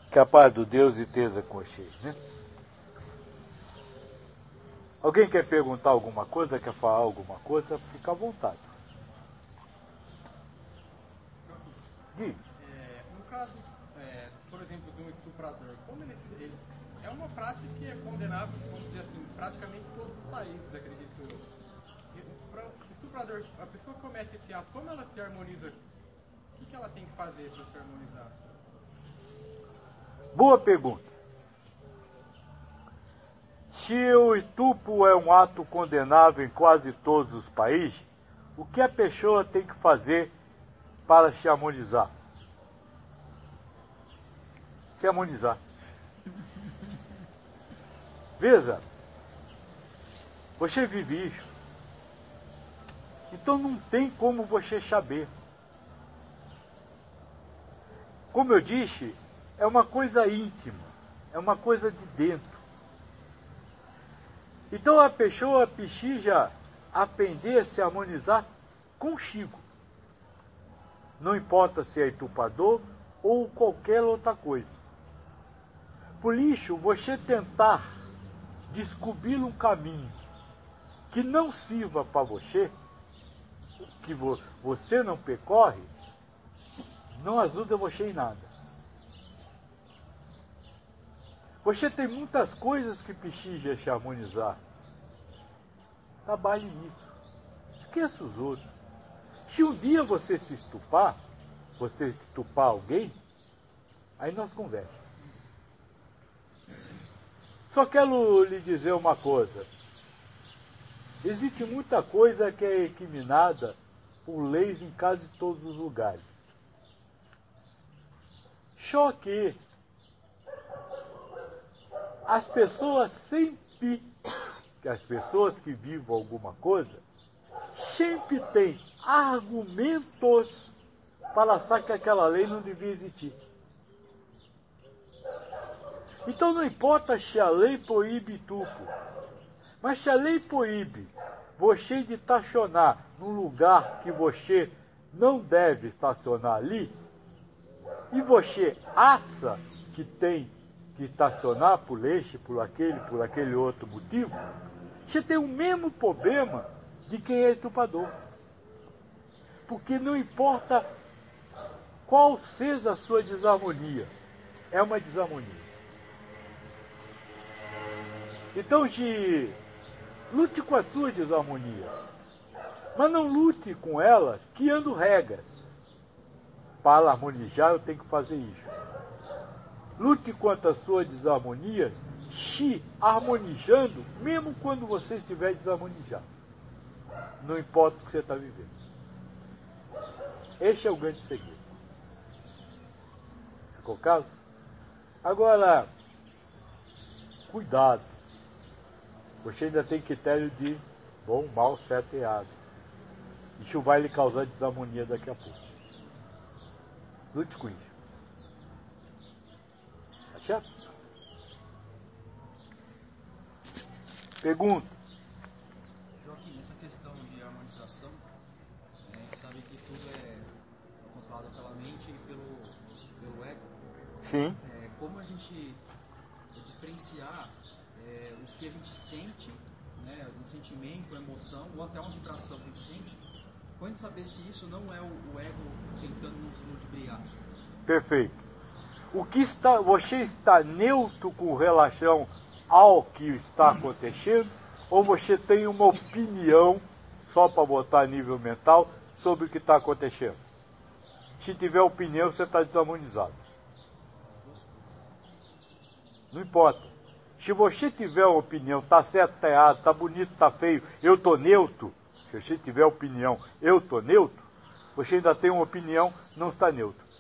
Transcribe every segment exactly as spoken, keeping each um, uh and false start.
Que a paz do Deus esteja com vocês, né? Alguém quer perguntar alguma coisa, quer falar alguma coisa, fica à vontade. Gui. É, no caso, é, por exemplo, de um estuprador, como ele, ele é uma prática que é condenável, vamos dizer assim, praticamente em todos os países, acredito eu. Para o estuprador, a pessoa que comete esse ato, como ela se harmoniza? O que, que ela tem que fazer para se harmonizar? Boa pergunta. Se o estupro é um ato condenável em quase todos os países, o que a pessoa tem que fazer para se harmonizar? Se harmonizar. Veja, você vive isso. Então não tem como você saber. Como eu disse, é uma coisa íntima, é uma coisa de dentro. Então a pessoa precisa aprender a se harmonizar consigo. Não importa se é estuprador ou qualquer outra coisa. Por isso, você tentar descobrir um caminho que não sirva para você, que vo- você não percorre, não ajuda você em nada. Você tem muitas coisas que precisa se harmonizar. Trabalhe nisso. Esqueça os outros. Se um dia você se estupar, você estupar alguém, aí nós conversamos. Só quero lhe dizer uma coisa. Existe muita coisa que é recriminada por leis em quase todos os lugares. Só que as pessoas sempre, as pessoas que vivem alguma coisa, sempre têm argumentos para achar que aquela lei não devia existir. Então não importa se a lei proíbe estupro, mas se a lei proíbe você de estacionar num lugar que você não deve estacionar ali, e você acha que tem que estacionar por este, por aquele, por aquele outro motivo, você tem o mesmo problema de quem é estuprador. Porque não importa qual seja a sua desarmonia, é uma desarmonia. Então, de, lute com a sua desarmonia, mas não lute com ela criando regras. Para harmonizar, eu tenho que fazer isso. Lute contra as suas desarmonias, se harmonizando, mesmo quando você estiver desarmonizado. Não importa o que você está vivendo. Este é o grande segredo. Ficou claro? Agora, cuidado. Você ainda tem critério de bom, mal, certo e errado. Isso vai lhe causar desarmonia daqui a pouco. Lute com isso. Tá certo? Pergunta. Joaquim, essa questão de harmonização, a gente sabe que tudo é controlado pela mente e pelo, pelo ego. Sim. É, como a gente diferenciar é, o que a gente sente, né, um sentimento, uma emoção, ou até uma vibração que a gente sente, quando saber se isso não é o, o ego tentando nos ludibriar? Perfeito. O que está, você está neutro com relação ao que está acontecendo, ou você tem uma opinião, só para botar a nível mental, sobre o que está acontecendo? Se tiver opinião, você está desarmonizado. Não importa. Se você tiver uma opinião, está certo, está errado, está bonito, está feio, eu estou neutro. Se você tiver opinião, eu estou neutro, você ainda tem uma opinião, não está neutro.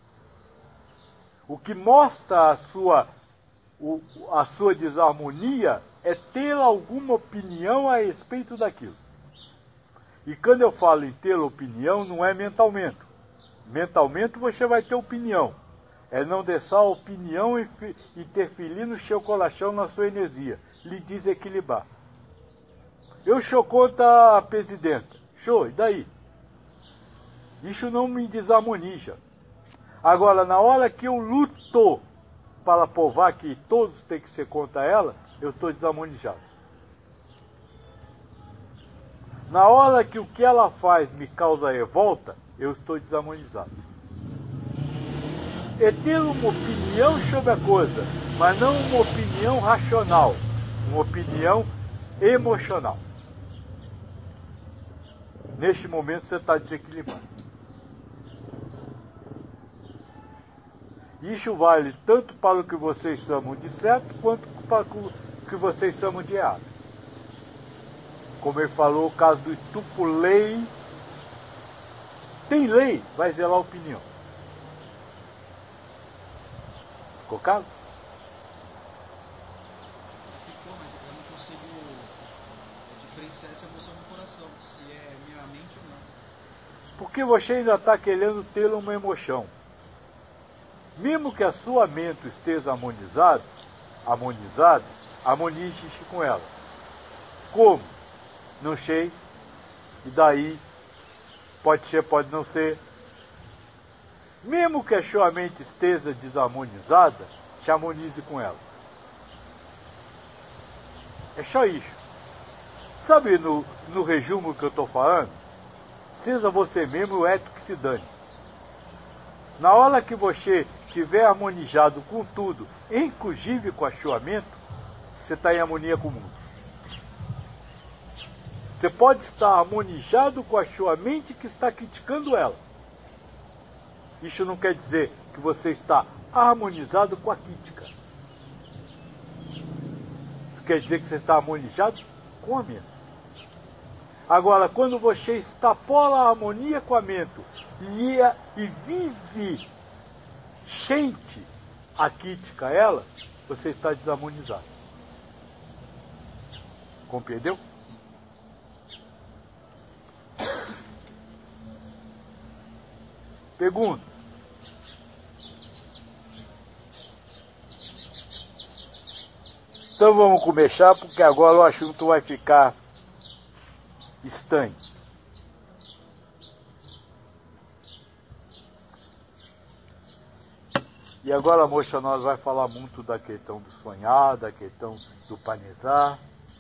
O que mostra a sua, o, a sua desarmonia é ter alguma opinião a respeito daquilo. E quando eu falo em ter opinião, não é mentalmente. Mentalmente você vai ter opinião. É não deixar a opinião interferir no seu coração, na sua energia, lhe desequilibrar. Eu sou contra a presidenta. Show, e daí? Isso não me desarmoniza. Agora, na hora que eu luto para provar que todos têm que ser contra ela, eu estou desamonizado. Na hora que o que ela faz me causa revolta, eu estou desamonizado. É ter uma opinião sobre a coisa, mas não uma opinião racional, uma opinião emocional. Neste momento você está desequilibrado. Isso vale tanto para o que vocês chamam de certo, quanto para o que vocês chamam de errado. Como ele falou, o caso do estupro, lei. Tem lei, vai zelar a opinião. Ficou claro? Ficou, mas eu não consigo diferenciar essa emoção no coração, se é minha mente ou não. Porque você ainda está querendo ter uma emoção. Mesmo que a sua mente esteja harmonizada, harmonizada, harmonize-se com ela. Como? Não sei. E daí, pode ser, pode não ser. Mesmo que a sua mente esteja desarmonizada, se harmonize com ela. É só isso. Sabe no, no resumo que eu estou falando? Seja você mesmo o ético que se dane. Na hora que você estiver harmonizado com tudo, inclusive com a sua mente, você está em harmonia com o mundo. Você pode estar harmonizado com a sua mente que está criticando ela. Isso não quer dizer que você está harmonizado com a crítica. Isso quer dizer que você está harmonizado com a mente. Agora, quando você extrapola a harmonia com a mente e, e vive, sente a crítica a ela, você está desarmonizado. Compreendeu? Pergunta. Então vamos começar, porque agora o assunto vai ficar estranho. E agora, moça, nós vai falar muito da questão do sonhar, da questão do panizar.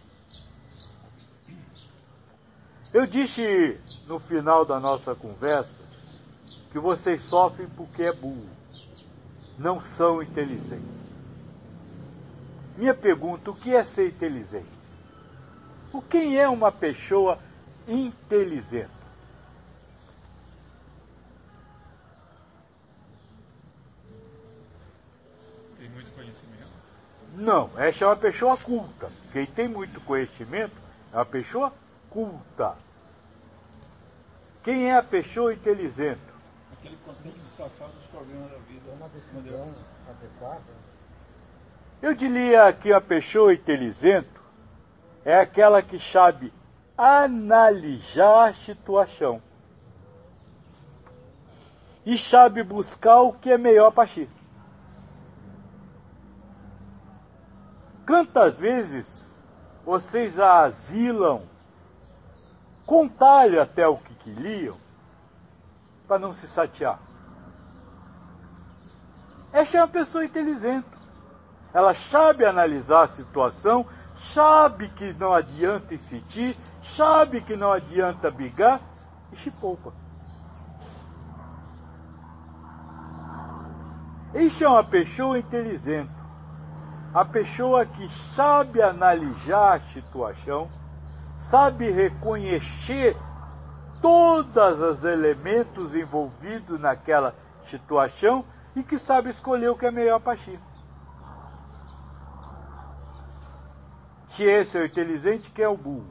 Eu disse no final da nossa conversa que vocês sofrem porque é burro, não são inteligentes. Minha pergunta, o que é ser inteligente? O que é uma pessoa inteligente? Tem muito conhecimento? Não, essa é uma pessoa culta. Quem tem muito conhecimento é uma pessoa culta. Quem é a pessoa inteligente? Aquele que consegue se safar dos problemas da vida. É uma decisão adequada. Eu diria que a pessoa inteligente é aquela que sabe analisar a situação e sabe buscar o que é melhor para si. Quantas vezes vocês asilam, contar-lhe até o que queriam, para não se chatear? Essa é uma pessoa inteligente. Ela sabe analisar a situação, sabe que não adianta insistir, sabe que não adianta brigar e se poupa. Isso é uma pessoa inteligente. A pessoa que sabe analisar a situação, sabe reconhecer todos os elementos envolvidos naquela situação e que sabe escolher o que é melhor para si. Se esse é o inteligente, quem é o burro?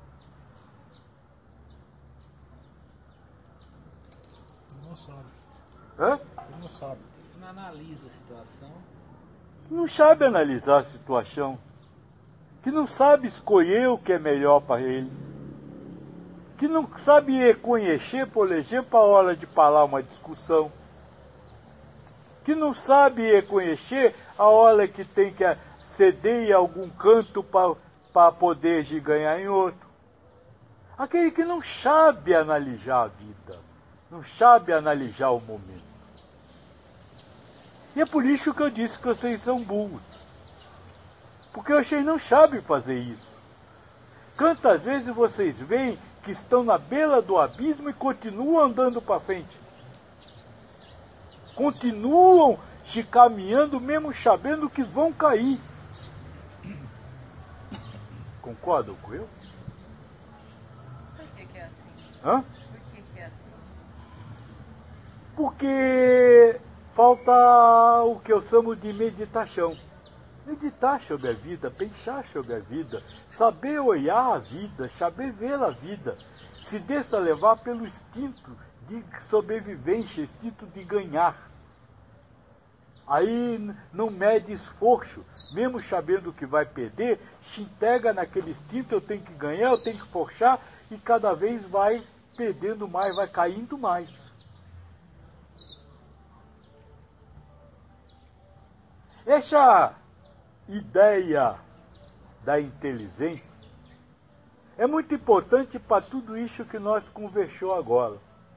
Não sabe. Hã? Ele não sabe. Não analisa a situação. Não sabe analisar a situação. Que não sabe escolher o que é melhor para ele. Que não sabe reconhecer, por exemplo, a hora de parar uma discussão. Que não sabe reconhecer a hora que tem que ceder em algum canto para poder ganhar em outro. Aquele que não sabe analisar a vida, não sabe analisar o momento. E é por isso que eu disse que vocês são burros. Porque vocês não sabem fazer isso. Quantas vezes vocês veem que estão na beira do abismo e continuam andando para frente? Continuam se caminhando mesmo sabendo que vão cair. Concordam com eu? Por que que é assim? Hã? Por que que é assim? Porque falta o que eu chamo de meditação. Meditar sobre a vida, pensar sobre a vida, saber olhar a vida, saber ver a vida. Se deixa levar pelo instinto de sobrevivência, instinto de ganhar. Aí não mede esforço, mesmo sabendo que vai perder, se integra naquele instinto, eu tenho que ganhar, eu tenho que forçar, e cada vez vai perdendo mais, vai caindo mais. Essa ideia da inteligência é muito importante para tudo isso que nós conversamos agora.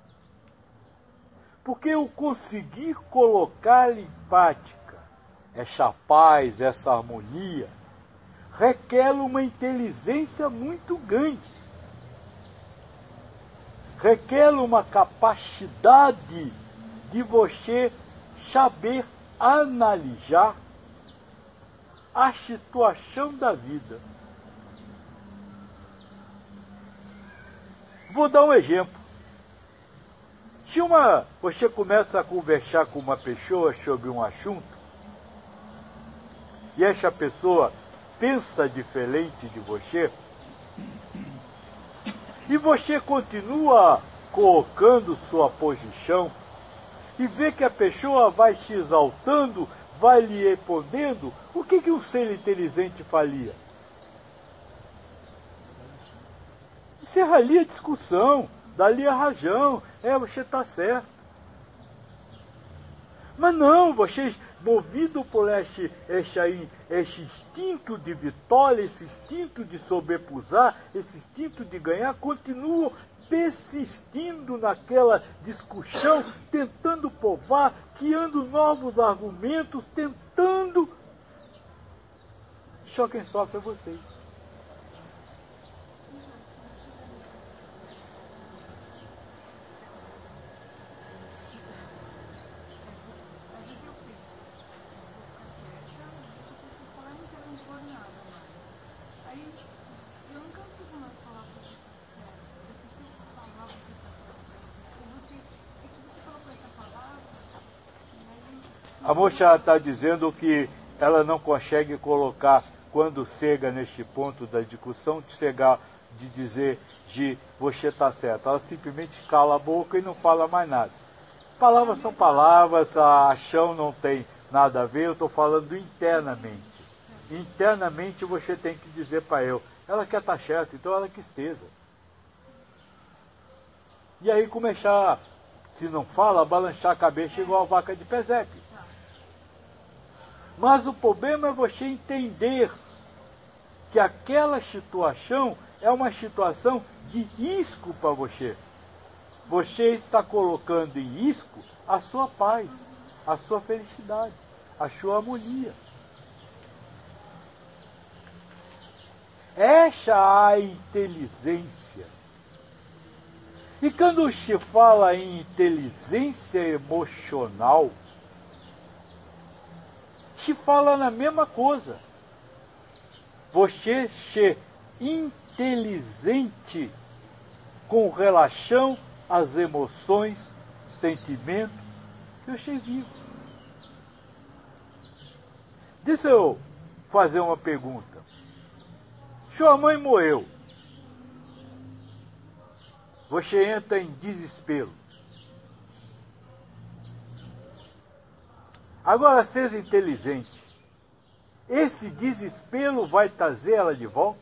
Porque eu conseguir colocar em prática essa paz, essa harmonia, requer uma inteligência muito grande. Requer uma capacidade de você saber analisar a situação da vida. Vou dar um exemplo. Se uma, você começa a conversar com uma pessoa sobre um assunto, e essa pessoa pensa diferente de você, e você continua colocando sua posição, e vê que a pessoa vai se exaltando, vai lhe respondendo, o que, que um ser inteligente faria? Encerraria a discussão, daria a razão, é, você está certo. Mas não, vocês, movidos por esse, esse, aí, esse instinto de vitória, esse instinto de sobrepusar, esse instinto de ganhar, continuam persistindo naquela discussão, tentando provar, criando novos argumentos, tentando. Só quem sofre é vocês. A moça está dizendo que ela não consegue colocar, quando chega neste ponto da discussão, de chegar, de dizer de você está certo. Ela simplesmente cala a boca e não fala mais nada. Palavras são palavras, a ação não tem nada a ver, eu estou falando internamente. Internamente você tem que dizer para eu, ela quer estar certa, então ela que esteja. E aí começar, se não fala, balançar a cabeça igual a vaca de pesebre. Mas o problema é você entender que aquela situação é uma situação de risco para você. Você está colocando em risco a sua paz, a sua felicidade, a sua harmonia. Essa é a inteligência. E quando se fala em inteligência emocional, se fala na mesma coisa. Você ser inteligente com relação às emoções, sentimentos que você vive. Deixa eu fazer uma pergunta. Sua mãe morreu. Você entra em desespero. Agora, seja inteligente. Esse desespero vai trazer ela de volta?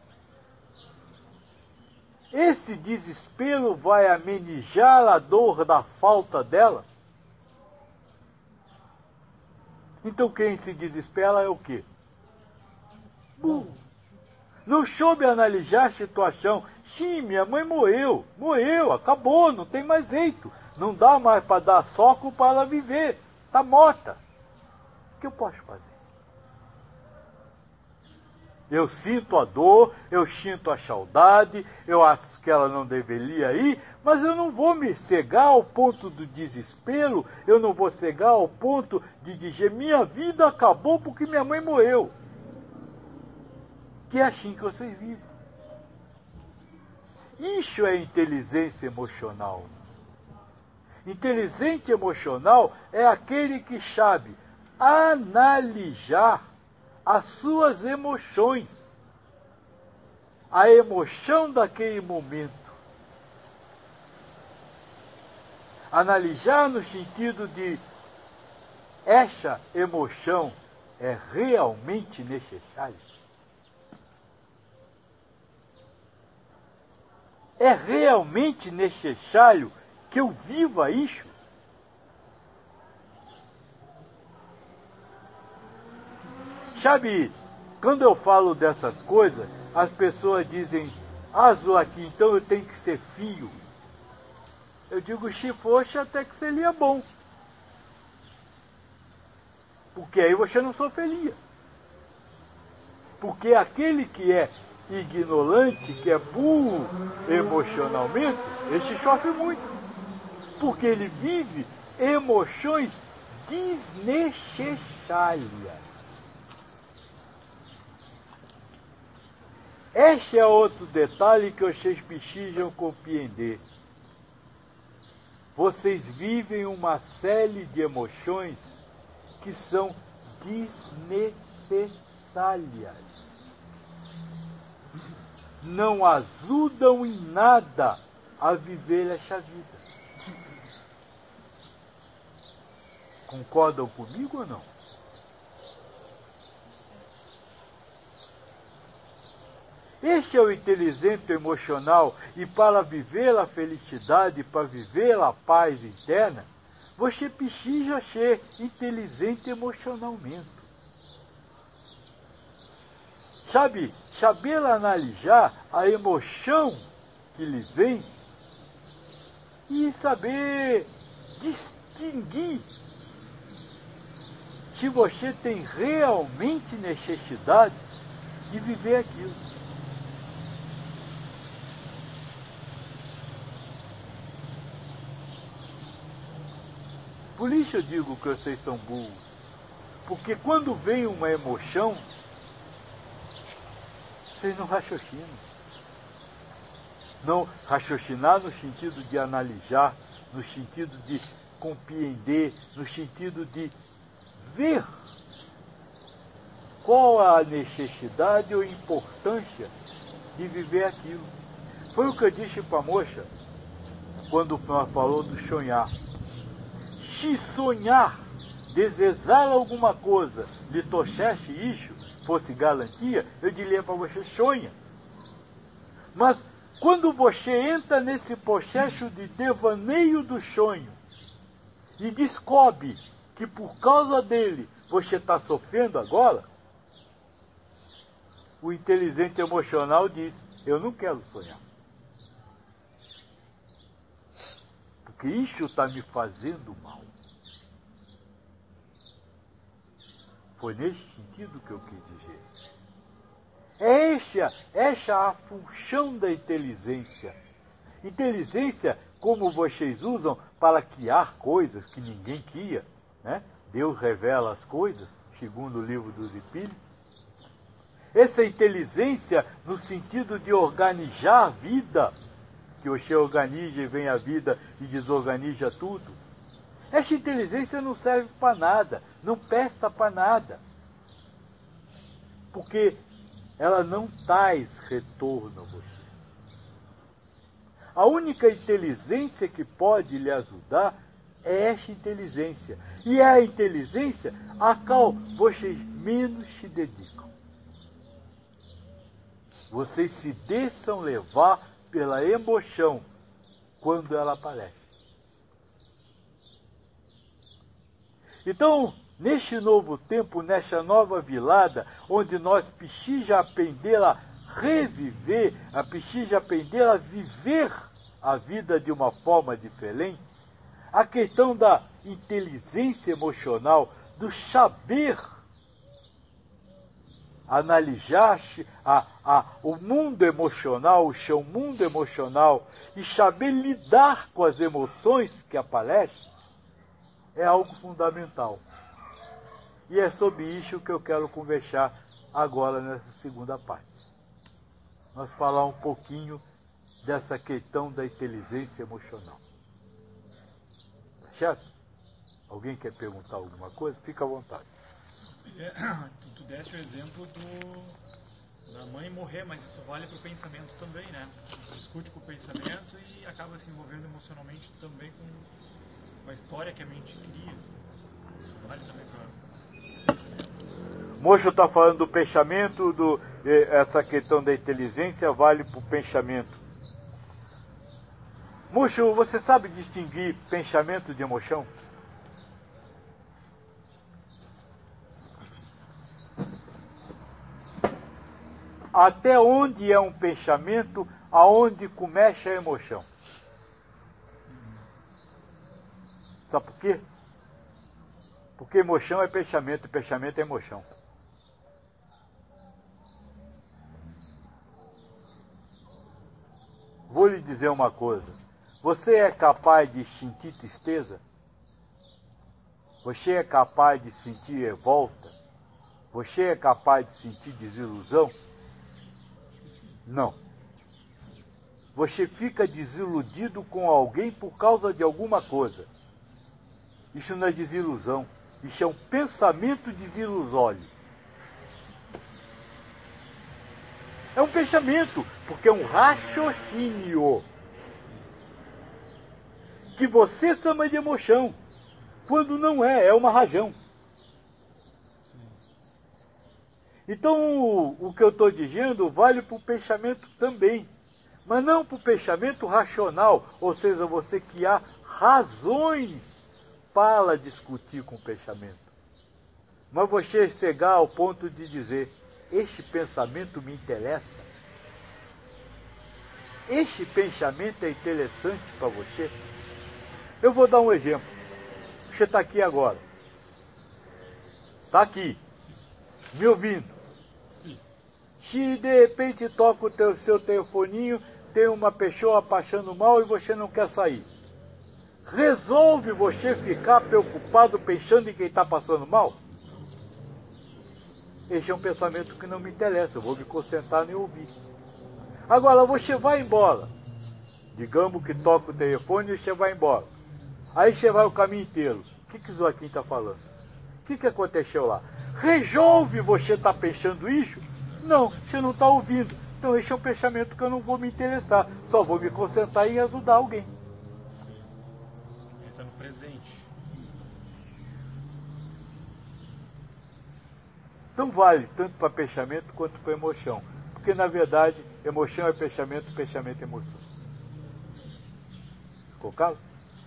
Esse desespero vai amenizar a dor da falta dela? Então quem se desespera é o quê? Burro. Não soube analisar a situação. Sim, minha mãe morreu. Morreu, acabou, não tem mais jeito. Não dá mais para dar soco para ela viver. Está morta. O que eu posso fazer? Eu sinto a dor, eu sinto a saudade, eu acho que ela não deveria ir, mas eu não vou me cegar ao ponto do desespero, eu não vou cegar ao ponto de dizer minha vida acabou porque minha mãe morreu. Que é assim que vocês vivem. Isso é inteligência emocional. Inteligente emocional é aquele que sabe analisar as suas emoções, a emoção daquele momento. Analisar no sentido de essa emoção é realmente necessária. É realmente necessário que eu viva isso? Sabe, quando eu falo dessas coisas, as pessoas dizem, ah, Joaquim, então eu tenho que ser filho. Eu digo, se fosse, até que seria bom. Porque aí você não sofreria. Porque aquele que é ignorante, que é burro emocionalmente, ele sofre muito. Porque ele vive emoções desnecessárias. Este é outro detalhe que vocês precisam compreender. Vocês vivem uma série de emoções que são desnecessárias. Não ajudam em nada a viver essa vida. Concordam comigo ou não? Este é o inteligente emocional, e para viver a felicidade, para viver a paz interna, você precisa ser inteligente emocionalmente. Sabe, saber analisar a emoção que lhe vem e saber distinguir se você tem realmente necessidade de viver aquilo. Por isso eu digo que vocês são burros. Porque quando vem uma emoção, vocês não raciocinam. Não raciocinar no sentido de analisar, no sentido de compreender, no sentido de ver qual a necessidade ou importância de viver aquilo. Foi o que eu disse para a moça quando ela falou do sonhar. Se sonhar, desejar alguma coisa, lhe trouxesse isso, fosse garantia, eu diria para você, sonha. Mas quando você entra nesse processo de devaneio do sonho e descobre que por causa dele você está sofrendo agora, o inteligente emocional diz, eu não quero sonhar. Porque isso está me fazendo mal. Foi nesse sentido que eu quis dizer. É essa, essa a função da inteligência. Inteligência, como vocês usam para criar coisas que ninguém cria, né? Deus revela as coisas, segundo o livro dos Espíritos. Essa inteligência no sentido de organizar a vida, que você organiza e vem a vida e desorganiza tudo. Essa inteligência não serve para nada, não presta para nada. Porque ela não traz retorno a você. A única inteligência que pode lhe ajudar é essa inteligência. E é a inteligência a qual vocês menos se dedicam. Vocês se deixam levar pela emoção quando ela aparece. Então, neste novo tempo, nessa nova virada, onde nós precisamos aprender a reviver, a precisamos aprender a viver a vida de uma forma diferente, a questão da inteligência emocional do saber analisar a, a, o mundo emocional, o seu mundo emocional, e saber lidar com as emoções que aparecem, é algo fundamental. E é sobre isso que eu quero conversar agora nessa segunda parte. Nós falar um pouquinho dessa questão da inteligência emocional. Tá certo? Alguém quer perguntar alguma coisa? Fica à vontade. É, tu, tu deste o exemplo do, da mãe morrer, mas isso vale para o pensamento também, né? Tu discute com o pensamento e acaba se envolvendo emocionalmente também com a história que a mente cria. Isso vale também para o pensamento. Mocho está falando do pensamento, do, essa questão da inteligência vale para o pensamento. Mocho, você sabe distinguir pensamento de emoção? Até onde é um pensamento, aonde começa a emoção? Sabe por quê? Porque emoção é pensamento, e pensamento é emoção. Vou lhe dizer uma coisa. Você é capaz de sentir tristeza? Você é capaz de sentir revolta? Você é capaz de sentir desilusão? Não. Você fica desiludido com alguém por causa de alguma coisa. Isso não é desilusão. Isso é um pensamento desilusório. É um pensamento, porque é um raciocínio que você chama de emoção, quando não é, é uma razão. Então, o, o que eu estou dizendo vale para o pensamento também, mas não para o pensamento racional, ou seja, você que há razões para discutir com o pensamento. Mas você chegar ao ponto de dizer, este pensamento me interessa? Este pensamento é interessante para você? Eu vou dar um exemplo. Você está aqui agora. Está aqui, me ouvindo. Se de repente toca o teu, seu telefoninho, tem uma pessoa passando mal e você não quer sair. Resolve você ficar preocupado pensando em quem está passando mal? Esse é um pensamento que não me interessa, eu vou me concentrar em ouvir. Agora, você vai embora. Digamos que toca o telefone e você vai embora. Aí você vai o caminho inteiro. O que, que o Joaquim está falando? O que, que aconteceu lá? Resolve você estar tá pensando isso? Não, você não está ouvindo. Então esse é um pensamento que eu não vou me interessar. Só vou me concentrar em ajudar alguém. Ele está no presente. Então vale tanto para pensamento quanto para emoção. Porque na verdade, emoção é pensamento, pensamento é emoção. Ficou claro?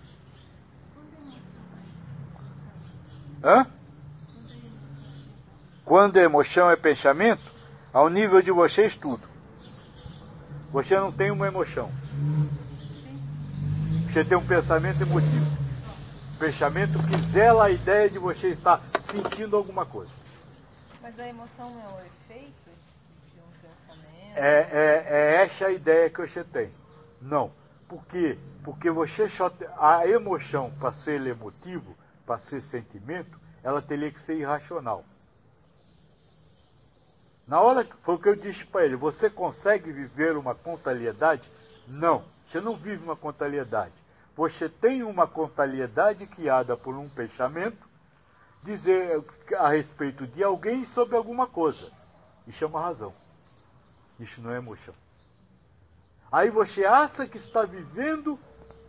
Hã? Quando a emoção é pensamento, ao nível de vocês tudo. Você não tem uma emoção. Você tem um pensamento emotivo. Pensamento que zela a ideia de você estar sentindo alguma coisa. Mas a emoção não é o efeito de um pensamento? É, é, é essa a ideia que você tem. Não. Por quê? Porque você só tem, a emoção, para ser emotivo, para ser sentimento, ela teria que ser irracional. Na hora que foi o que eu disse para ele, você consegue viver uma contrariedade? Não, você não vive uma contrariedade. Você tem uma contrariedade criada por um pensamento, dizer a respeito de alguém sobre alguma coisa. Isso é uma razão. Isso não é emoção. Aí você acha que está vivendo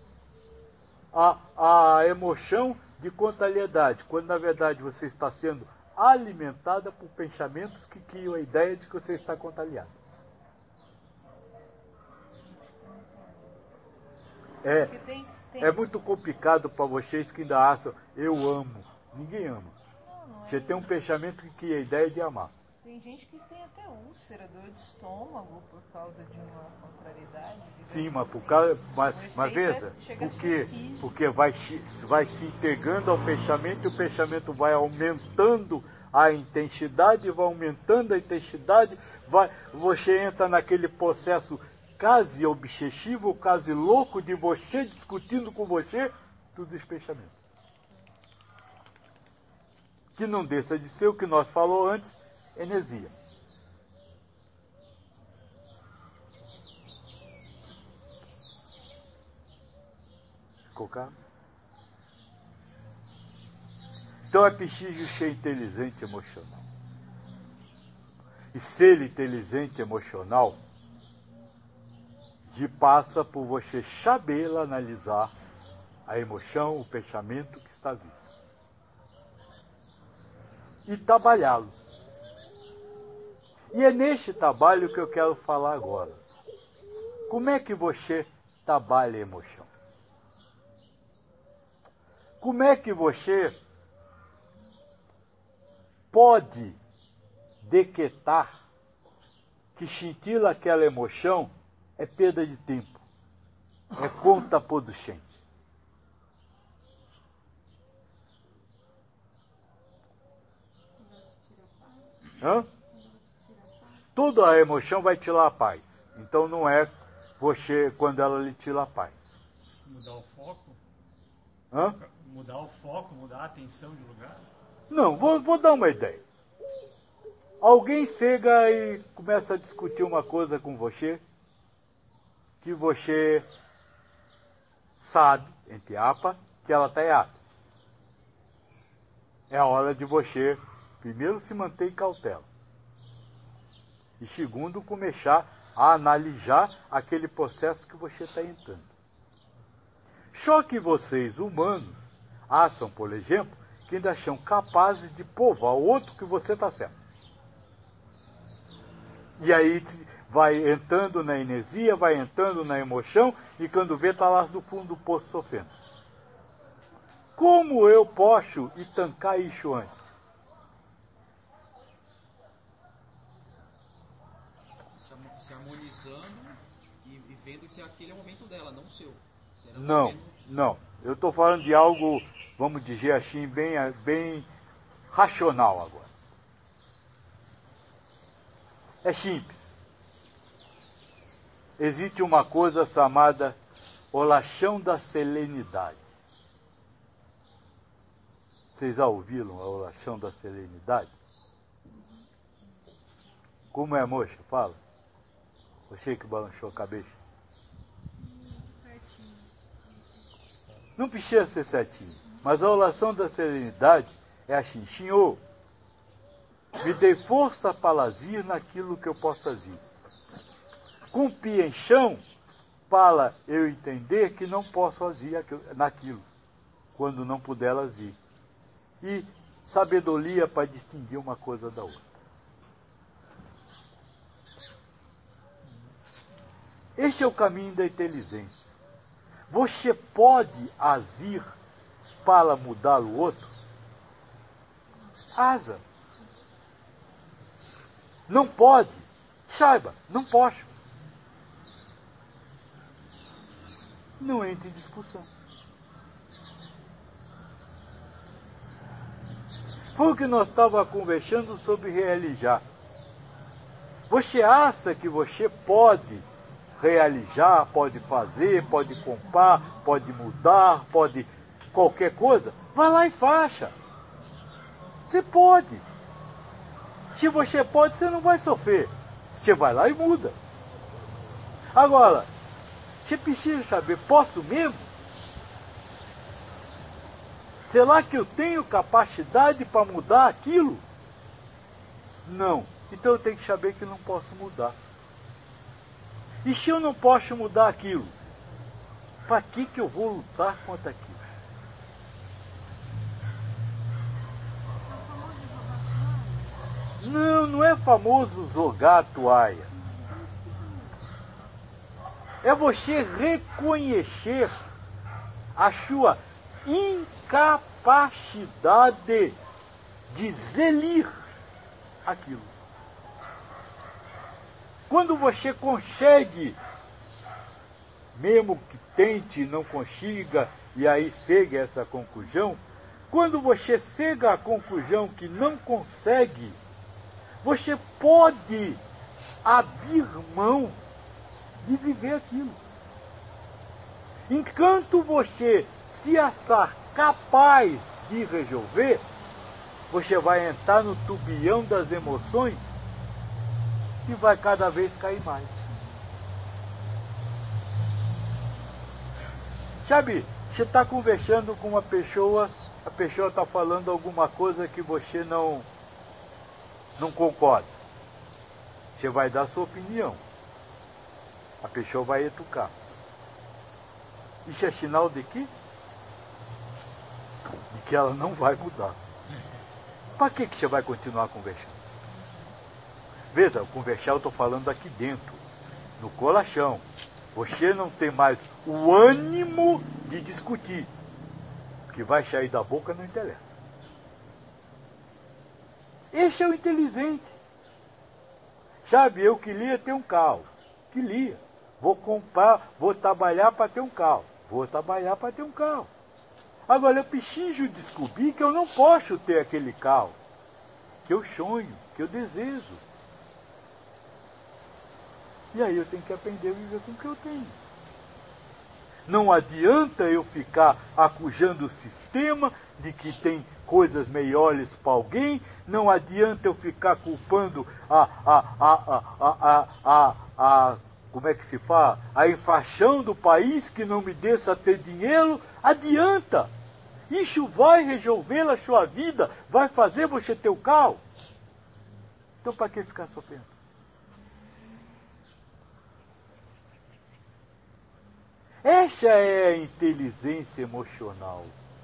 a, a emoção de contrariedade, quando na verdade você está sendo alimentada por pensamentos que criam a ideia de que você está contrariado. É, Tem, tem... é muito complicado para vocês que ainda acham, eu amo. Ninguém ama. Não, não é Você tem um pensamento que cria a ideia de amar. Tem gente que tem até úlcera, dor de estômago por causa de uma contrariedade. Sim, mas por causa. Mas, mas veja, porque, porque vai, vai se integrando ao pensamento e o pensamento vai aumentando a intensidade, vai aumentando a intensidade, vai, você entra naquele processo quase obsessivo, quase louco de você discutindo com você, tudo esse pensamento. Que não deixa de ser o que nós falamos antes, heresia. Ficou claro? Então é preciso ser inteligente emocional. E ser inteligente emocional de passa por você saber analisar a emoção, o pensamento que está vivo. E trabalhá-lo. E é neste trabalho que eu quero falar agora. Como é que você trabalha a emoção? Como é que você pode decretar que sentir aquela emoção é perda de tempo, é contraproducente? Hã? Toda a emoção vai tirar a paz. Então não é você quando ela lhe tira a paz. Mudar o foco? Hã? Mudar o foco, mudar a atenção de lugar? Não, vou, vou dar uma ideia. Alguém chega e começa a discutir uma coisa com você que você sabe, entre aspas, que ela está errada. É a hora de você, primeiro, se manter em cautela. E segundo, começar a analisar aquele processo que você está entrando. Só que vocês, humanos, acham, por exemplo, que ainda são capazes de provar o outro que você está certo. E aí vai entrando na energia, vai entrando na emoção, e quando vê, está lá no fundo do poço sofrendo. Como eu posso ir tancar isso antes? Se harmonizando e, e vendo que aquele é o momento dela, não o seu. Não, não. Eu estou falando de algo, vamos dizer assim, bem, bem racional agora. É simples. Existe uma coisa chamada oração da serenidade. Vocês já ouviram a oração da serenidade? Como é, moça? Fala. Você que balançou a cabeça. Não precisa ser certinho. Mas a oração da serenidade é assim: Senhor, me dê força para agir naquilo que eu posso agir. Compreensão para eu entender que não posso agir naquilo, quando não puder agir. E sabedoria para distinguir uma coisa da outra. Este é o caminho da inteligência. Você pode agir para mudar o outro? Haja. Não pode? Saiba, não posso. Não entre em discussão. Foi o que nós estávamos conversando sobre realizar. Você acha que você pode realizar, pode fazer, pode comprar, pode mudar, pode qualquer coisa? Vai lá e faça. Você pode. Se você pode, você não vai sofrer. Você vai lá e muda. Agora, você precisa saber, posso mesmo? Será que eu tenho capacidade para mudar aquilo? Não. Então eu tenho que saber que não posso mudar. E se eu não posso mudar aquilo, para que, que eu vou lutar contra aquilo? Não, não é famoso jogar a toalha. É você reconhecer a sua incapacidade de zelir aquilo. Quando você consegue, mesmo que tente e não consiga, e aí chega a essa conclusão, quando você chega à conclusão que não consegue, você pode abrir mão de viver aquilo. Enquanto você se achar capaz de resolver, você vai entrar no turbilhão das emoções e vai cada vez cair mais. Sabe, você está conversando com uma pessoa, a pessoa está falando alguma coisa que você não, não concorda. Você vai dar a sua opinião. A pessoa vai educar. Isso é sinal de quê? De que ela não vai mudar. Para que, que você vai continuar conversando? Veja, conversar eu estou falando aqui dentro, no colachão. Você não tem mais o ânimo de discutir. O que vai sair da boca não interessa. Esse é o inteligente. Sabe, eu queria ter um carro. Queria. Vou comprar, vou trabalhar para ter um carro. Vou trabalhar para ter um carro. Agora, eu preciso descobrir que eu não posso ter aquele carro. Que eu sonho, que eu desejo. E aí eu tenho que aprender a viver com o que eu tenho. Não adianta eu ficar acusando o sistema de que tem coisas melhores para alguém. Não adianta eu ficar culpando a, a, a, a, a, a, a, como é que se fala? A inflação do país que não me deixa ter dinheiro. Adianta. Isso vai resolver a sua vida. Vai fazer você ter o carro. Então para que ficar sofrendo? Essa é a inteligência emocional.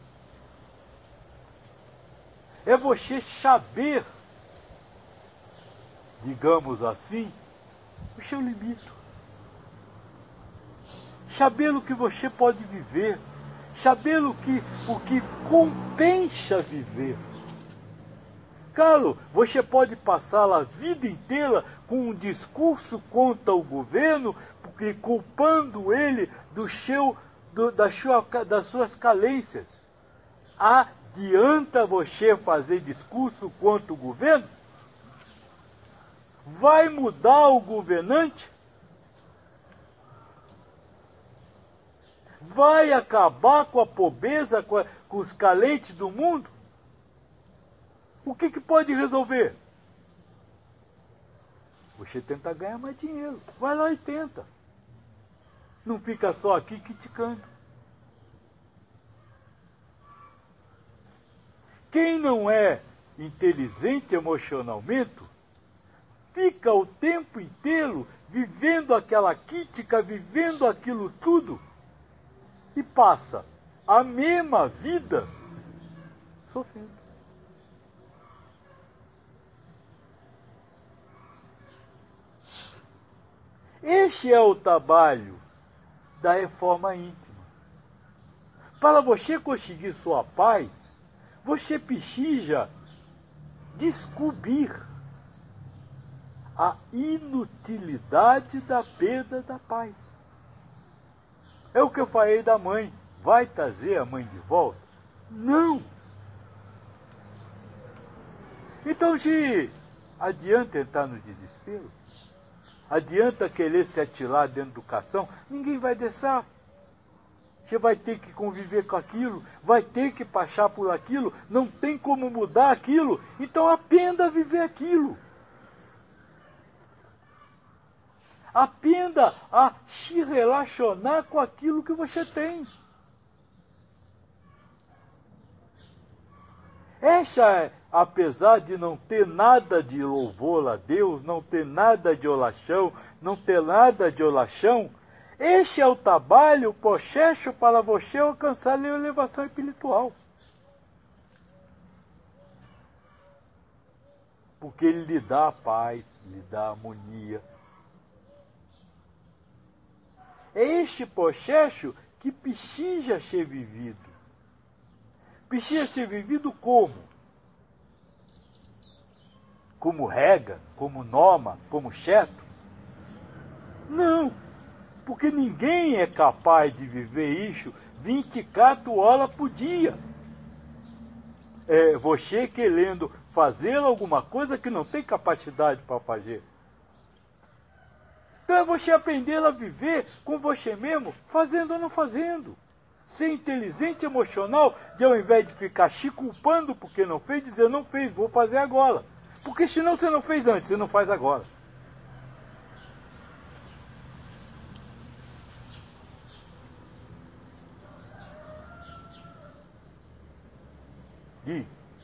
É você saber, digamos assim, o seu limite. Saber o que você pode viver. Saber o que, o que compensa viver. Claro, você pode passar a vida inteira com um discurso contra o governo, porque culpando ele do seu, do, da sua, das suas carências. Adianta você fazer discurso contra o governo? Vai mudar o governante? Vai acabar com a pobreza, com, a, com os carentes do mundo? O que, que pode resolver? Você tenta ganhar mais dinheiro. Vai lá e tenta. Não fica só aqui criticando. Quem não é inteligente emocionalmente, fica o tempo inteiro vivendo aquela crítica, vivendo aquilo tudo, e passa a mesma vida sofrendo. Este é o trabalho da reforma íntima. Para você conseguir sua paz, você precisa descobrir a inutilidade da perda da paz. É o que eu falei da mãe. Vai trazer a mãe de volta? Não! Então, se adianta entrar no desespero? Adianta querer se atirar dentro do cação? Ninguém vai deixar. Você vai ter que conviver com aquilo, vai ter que passar por aquilo, não tem como mudar aquilo, então aprenda a viver aquilo. Aprenda a se relacionar com aquilo que você tem. Essa é, apesar de não ter nada de louvor a Deus, não ter nada de oração, não ter nada de oração, esse é o trabalho, o processo para você alcançar a elevação espiritual. Porque ele lhe dá a paz, lhe dá a harmonia. É este processo que precisa ser vivido. Precisa ser vivido como? Como regra, como norma, como certo? Não, porque ninguém é capaz de viver isso vinte e quatro horas por dia. É você querendo fazer alguma coisa que não tem capacidade para fazer. Então é você aprender a viver com você mesmo, fazendo ou não fazendo. Ser inteligente emocional, de ao invés de ficar se culpando porque não fez, dizer não fez, vou fazer agora. Porque senão você não fez antes, você não faz agora. E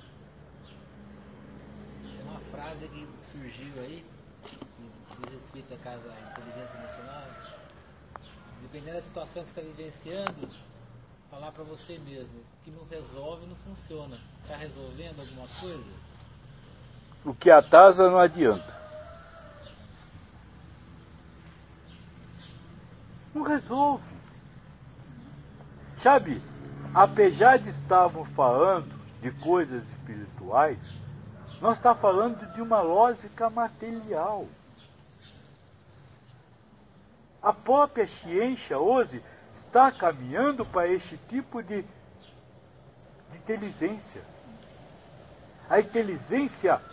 Tem uma frase que surgiu aí, que diz respeito à casa à inteligência emocional. Dependendo da situação que você está vivenciando, falar para você mesmo que não resolve, não funciona. Está resolvendo alguma coisa? o que atrasa não adianta. Não resolve. Sabe, apesar de estarmos falando de coisas espirituais, nós estamos falando de uma lógica material. A própria ciência hoje está caminhando para esse tipo de, de inteligência. A inteligência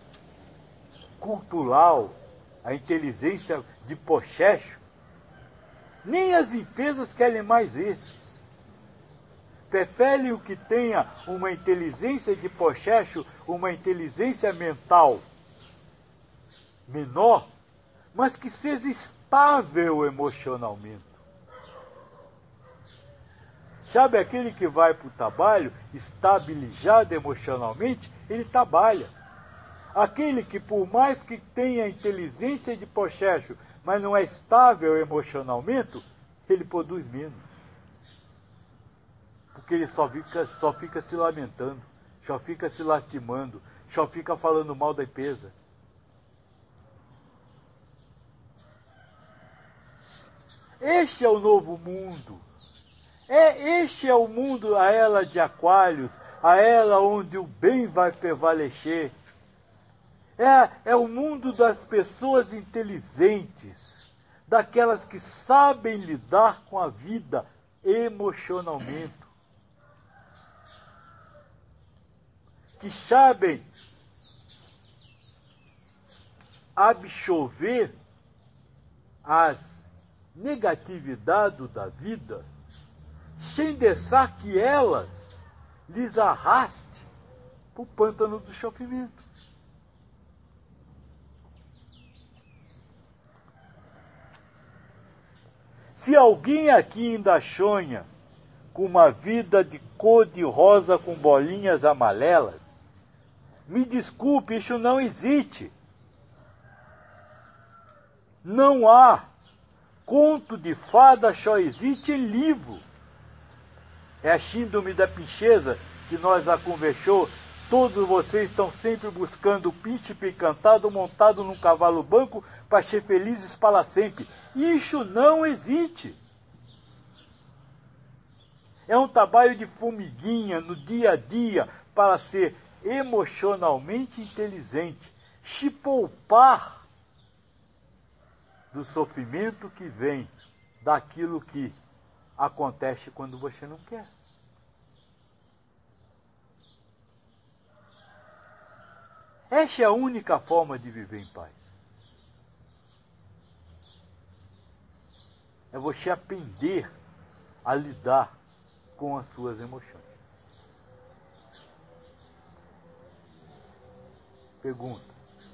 cultural, a inteligência de processo, nem as empresas querem mais esses. Preferem o que tenha uma inteligência de processo, uma inteligência mental menor, mas que seja estável emocionalmente. Sabe, aquele que vai para o trabalho estabilizado emocionalmente, ele trabalha. Aquele que, por mais que tenha inteligência de processo, mas não é estável emocionalmente, ele produz menos. Porque ele só fica, só fica se lamentando, só fica se lastimando, só fica falando mal da empresa. Este é o novo mundo. É, este é o mundo, a era de Aquários, a era onde o bem vai prevalecer. É, é o mundo das pessoas inteligentes, daquelas que sabem lidar com a vida emocionalmente, que sabem absorver as negatividades da vida, sem deixar que elas lhes arraste para o pântano do sofrimento. Se alguém aqui ainda sonha com uma vida de cor de rosa com bolinhas amarelas, me desculpe, isso não existe. Não há. Conto de fada só existe em livro. É a síndrome da princesa que nós já conversou. Todos vocês estão sempre buscando o príncipe encantado montado num cavalo branco para ser felizes para sempre. Isso não existe. É um trabalho de formiguinha no dia a dia para ser emocionalmente inteligente, se poupar do sofrimento que vem daquilo que acontece quando você não quer. Essa é a única forma de viver em paz. É você aprender a lidar com as suas emoções. Pergunta.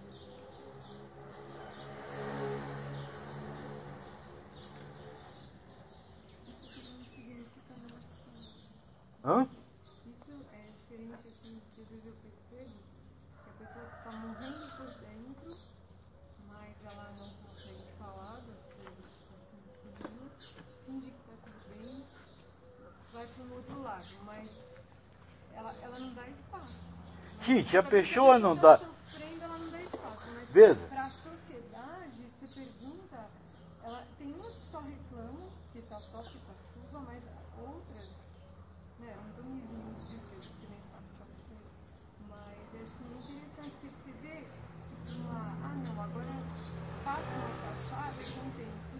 Hã? Isso é diferente, assim, que às vezes eu percebo que a pessoa está morrendo por dentro, mas ela não consegue falar das coisas que está sentindo, finge que está tudo bem, vai para o outro lado, mas ela, ela não dá espaço. Gente, a pessoa não dá... sofrendo, ela não dá espaço, mas Veja. para a sociedade, você pergunta, ela, tem umas que só reclamam que está sol, que está chuva, mas outras... Né, não estou me dizendo disso, que você nem sabe só você. Mas é assim, interessante, porque você vê uma, ah não, agora passa uma outra chave e compensa.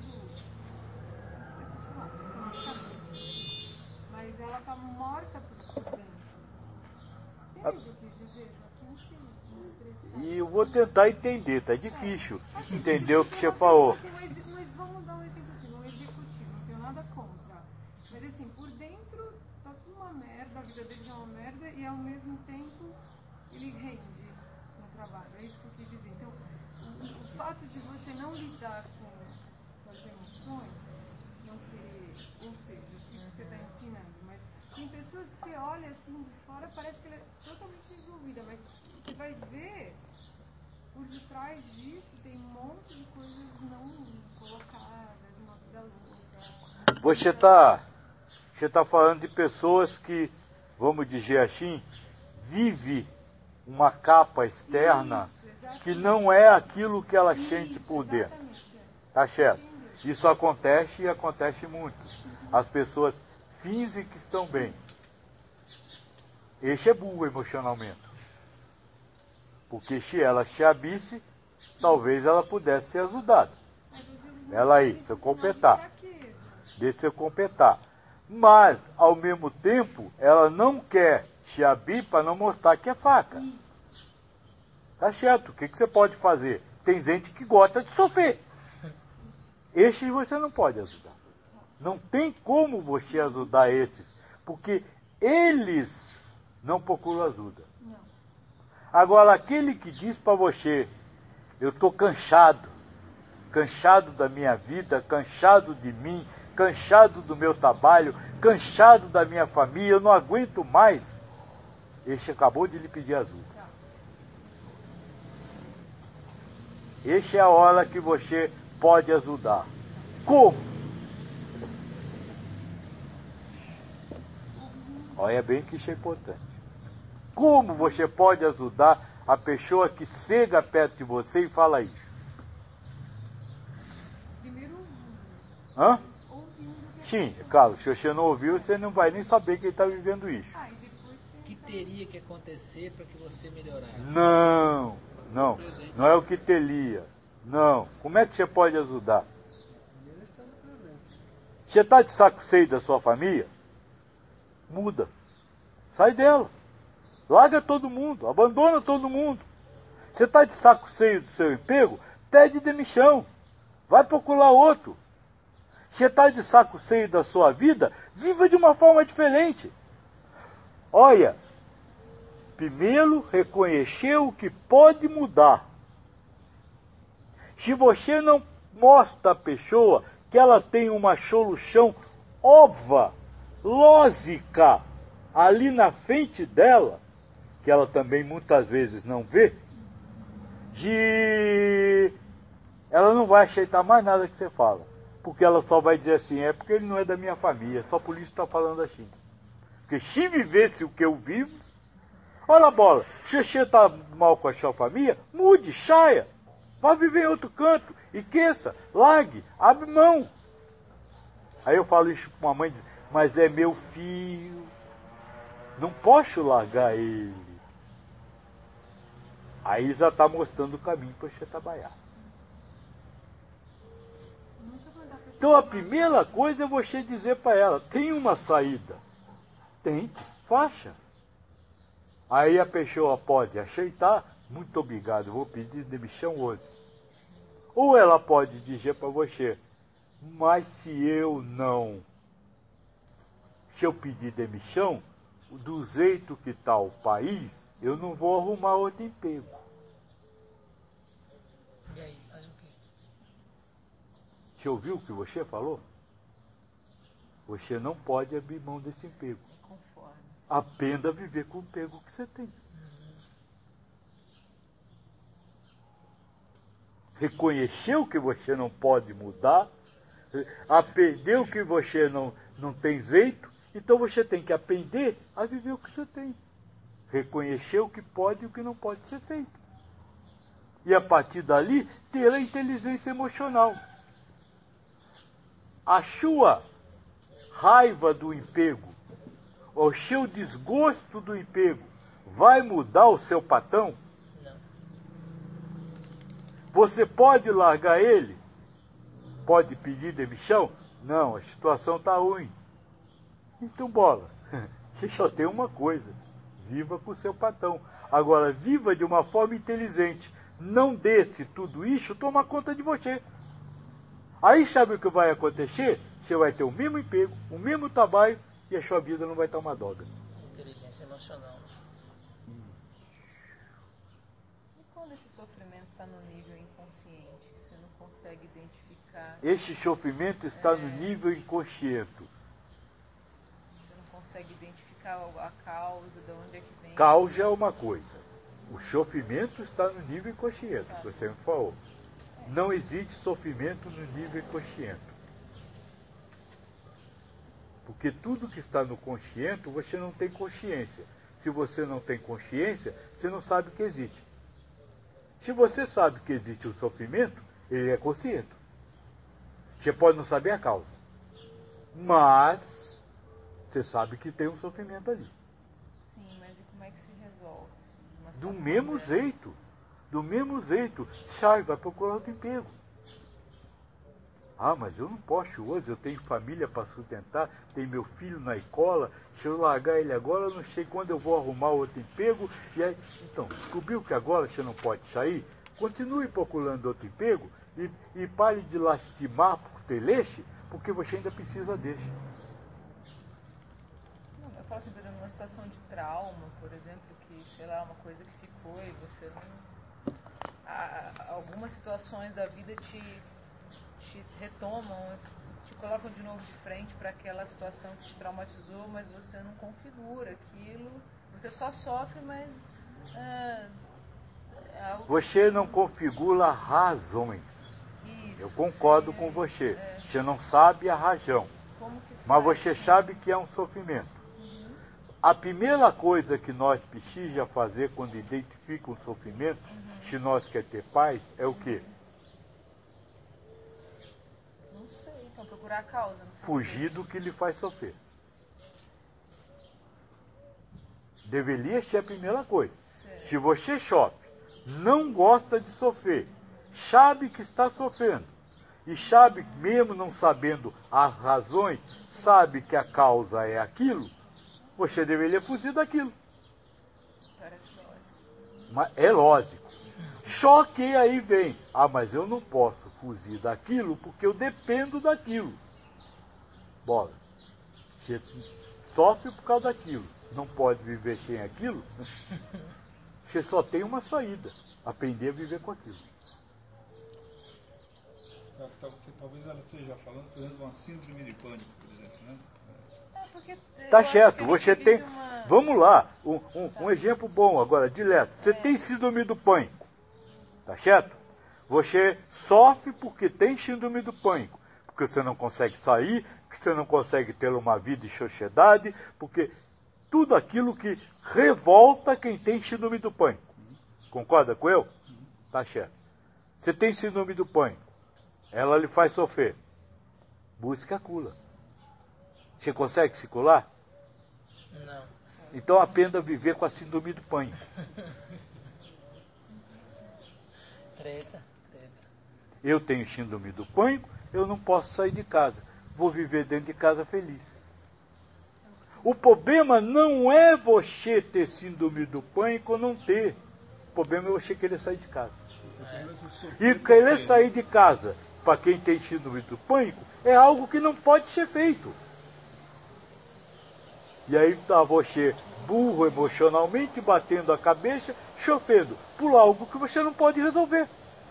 desejo aqui em si, nos três pontos. E eu vou tentar entender, tá difícil Assim, entender o que você uma falou. pessoa assim, mas, mas vamos dar um exemplo assim, um executivo, não tenho nada contra. Mas assim, por dentro tá tudo uma merda, a vida dele é uma merda e ao mesmo tempo ele rende no trabalho. É isso que eu quis dizer. Então, o, o fato de você não lidar com, com as emoções, não querer, ou seja, o que você está ensinando, mas tem pessoas que você olha assim de fora, parece que ela é totalmente resolvida, mas você vai ver, por detrás disso tem um monte de coisas não colocadas, uma vida louca. Você está você tá falando de pessoas que, vamos dizer assim, vive uma capa externa Isso, que não é aquilo que ela sente por dentro. exatamente, é. Tá certo? Isso acontece e acontece muito. As pessoas fingem que estão bem. Este é burro emocionalmente. Porque se ela se abrisse, talvez ela pudesse ser ajudada. Mas às vezes não Ela aí, tem se eu sinal de completar. fraqueza. Deixa eu completar. Mas, ao mesmo tempo, ela não quer se abrir para não mostrar que é faca. Tá certo, o que, que você pode fazer? Tem gente que gosta de sofrer. Esses você não pode ajudar. Não tem como você ajudar esses, porque eles não procuram ajuda. Não. Agora, aquele que diz para você, eu estou cansado, cansado da minha vida, cansado de mim, cansado do meu trabalho, cansado da minha família, eu não aguento mais, este acabou de lhe pedir ajuda. Esta é a hora que você pode ajudar. Como? Olha bem que isso é importante. Como você pode ajudar a pessoa que chega perto de você e fala isso? Primeiro Hã? ouvindo o que a Sim, pessoa- claro, se você não ouviu, você não vai nem saber que ele está vivendo isso. Ah, e depois você O que teria que acontecer para que você melhorasse? Não, não, não é o que teria. Não, como é que você pode ajudar? Você está de saco cheio da sua família? Muda. Sai dela. Larga todo mundo, abandona todo mundo. Você está de saco cheio do seu emprego? Pede demissão. Vai procurar outro. Você está de saco cheio da sua vida? Viva de uma forma diferente. Olha, primeiro reconhecer o que pode mudar. Se você não mostra à pessoa que ela tem uma solução óbvia, lógica, ali na frente dela, que ela também muitas vezes não vê, de... ela não vai aceitar mais nada que você fala. Porque ela só vai dizer assim, é porque ele não é da minha família, só por isso está falando assim. Porque se vivesse o que eu vivo, olha a bola, se você está mal com a sua família, mude, saia, vá viver em outro canto, esqueça, largue, abre mão. Aí eu falo isso para uma mãe, diz, mas é meu filho, não posso largar ele. Aí já está mostrando o caminho para você trabalhar. nunca mandar a pessoa Então a primeira coisa é você dizer para ela, tem uma saída. Tem, faça. Aí a pessoa pode aceitar, muito obrigado, vou pedir demissão hoje. Ou ela pode dizer para você, mas se eu não, se eu pedir demissão, do jeito que está o país, eu não vou arrumar outro emprego. E aí, faz o quê? Você ouviu o que você falou? Você não pode abrir mão desse emprego. É conforme. Aprenda a viver com o emprego que você tem. Reconheceu que você não pode mudar, aprendeu que você não, não tem jeito, então você tem que aprender a viver o que você tem. Reconhecer o que pode e o que não pode ser feito. E a partir dali, ter a inteligência emocional. A sua raiva do emprego, o seu desgosto do emprego, vai mudar o seu patrão? Não. Você pode largar ele? Pode pedir demissão? Não, a situação está ruim. Então, bola, você só tem uma coisa. Viva com o seu patrão. Agora, viva de uma forma inteligente. Não deixe tudo isso tomar conta de você. Aí sabe o que vai acontecer? Você vai ter o mesmo emprego, o mesmo trabalho e a sua vida não vai estar uma droga. Inteligência emocional. E quando esse sofrimento está no nível inconsciente, que você não consegue identificar? Este sofrimento está É. no nível inconsciente. Você não consegue identificar a causa, de onde é que vem? Causa é uma coisa. O sofrimento está no nível inconsciente, que você me falou. Não existe sofrimento no nível inconsciente. Porque tudo que está no consciente, você não tem consciência. Se você não tem consciência, você não sabe que existe. Se você sabe que existe o sofrimento, ele é consciente. Você pode não saber a causa. Mas você sabe que tem um sofrimento ali. Sim, mas e como é que se resolve? Uma Do situação mesmo dessa? jeito. Do mesmo jeito. Sai, vai procurar outro emprego. Ah, mas eu não posso hoje, eu tenho família para sustentar, tenho meu filho na escola, se eu largar ele agora, eu não sei quando eu vou arrumar outro emprego. E aí, então, descobriu que agora você não pode sair? Continue procurando outro emprego e, e pare de lastimar por teleche, porque você ainda precisa desse. Não, eu falo assim, por exemplo, uma situação de trauma, por exemplo, que, sei lá, uma coisa que ficou e você não... Há- algumas situações da vida te, te retomam, te colocam de novo de frente para aquela situação que te traumatizou, mas você não configura aquilo, você só sofre, mas... ah, é algo Você que- não configura razões. Isso, Eu concordo sim, com você. é. Você não sabe a razão. Como que Mas faz, você né? sabe que é um sofrimento. A primeira coisa que nós precisamos fazer quando identifica um sofrimento, se nós quer ter paz, é o quê? Não sei, então procurar a causa. Não sei Fugir do que lhe faz sofrer. Deveria ser a primeira coisa. Certo. Se você sofre, não gosta de sofrer, sabe que está sofrendo, e sabe, mesmo não sabendo as razões, sabe que a causa é aquilo, você deveria fugir daquilo. Parece lógico. Mas é lógico. Só que aí vem, ah, mas eu não posso fugir daquilo porque eu dependo daquilo. Bora. Você sofre por causa daquilo. Não pode viver sem aquilo. Você só tem uma saída. Aprender a viver com aquilo. Tal- tal- que Talvez ela esteja falando, por exemplo, de uma síndrome de pânico, por exemplo, né? É porque eu Tá acho certo, que a você gente tem. vive uma- Vamos lá, um, um, um exemplo bom agora, direto. Você tem síndrome do pânico, tá certo? Você sofre porque tem síndrome do pânico, porque você não consegue sair, porque você não consegue ter uma vida em sociedade, porque tudo aquilo que revolta quem tem síndrome do pânico. Concorda com eu? Tá certo. Você tem síndrome do pânico, ela lhe faz sofrer. Busque a cura. Você consegue se curar? Não. Então aprenda a viver com a síndrome do pânico. Treta, treta. Eu tenho síndrome do pânico, eu não posso sair de casa. Vou viver dentro de casa feliz. O problema não é você ter síndrome do pânico ou não ter. O problema é você querer sair de casa. E querer sair de casa, para quem tem síndrome do pânico, é algo que não pode ser feito. E aí está você, burro emocionalmente, batendo a cabeça, sofrendo por algo que você não pode resolver.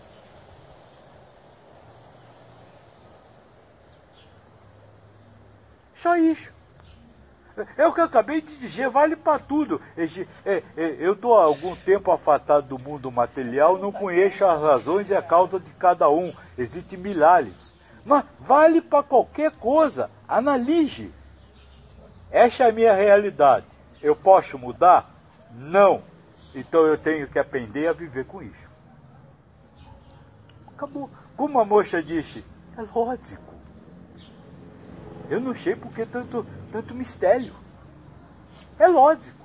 Só isso. É o que eu acabei de dizer, vale para tudo. Esse- é, é, eu estou há algum tempo afastado do mundo material, não conheço as razões e a causa de cada um. Existem milhares. Mas vale para qualquer coisa. Analise. Essa é a minha realidade. Eu posso mudar? Não. Então eu tenho que aprender a viver com isso. Acabou. Como a moça disse, é lógico. Eu não sei por que tanto, tanto mistério. É lógico.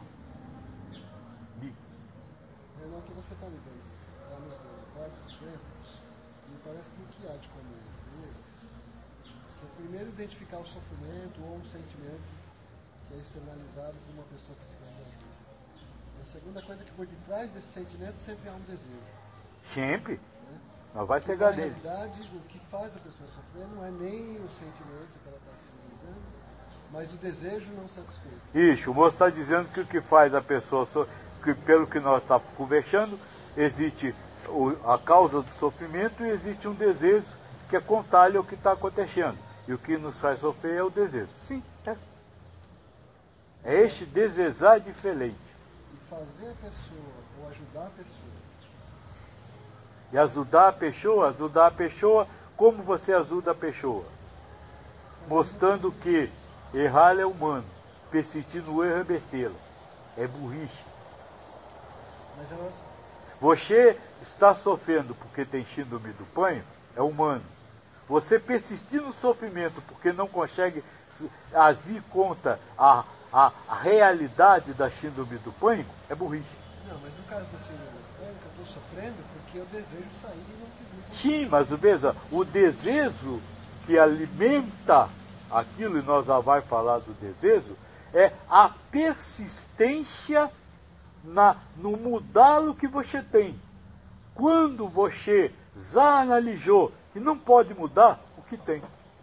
É não que você está me dando, está nos dando vários exemplos, me parece que o que há de comum neles é primeiro identificar o sofrimento ou um sentimento que é externalizado por uma pessoa que te dá ajuda. É A segunda coisa é que por detrás desse sentimento sempre há um desejo. Sempre. Né? Não vai Na cegar nele. realidade, o que faz a pessoa sofrer não é nem o sentimento que ela está sinalizando, mas o desejo não satisfeito. Isso, o moço está dizendo que o que faz a pessoa, so- que pelo que nós estamos conversando, existe o- a causa do sofrimento e existe um desejo que é contrário ao que está acontecendo. E o que nos faz sofrer é o desejo. Sim, é. É este desejar diferente. E fazer a pessoa, ou ajudar a pessoa, E ajudar a pessoa, ajudar a pessoa, como você ajuda a pessoa? Mostrando que errar é humano, persistir no erro é besteira, é burrice. mas ela Você está sofrendo porque tem síndrome do pânico, é humano. Você persistir no sofrimento porque não consegue agir contra a, a, a realidade da síndrome do pânico, é burrice. Não, mas no caso da síndrome do pânico, eu estou sofrendo porque eu desejo sair e não acredito. Sim, mas veja, o desejo que alimenta aquilo, e nós já vai falar do desejo, é a persistência na, no mudar o que você tem. Quando você já analisou que não pode mudar o que tem.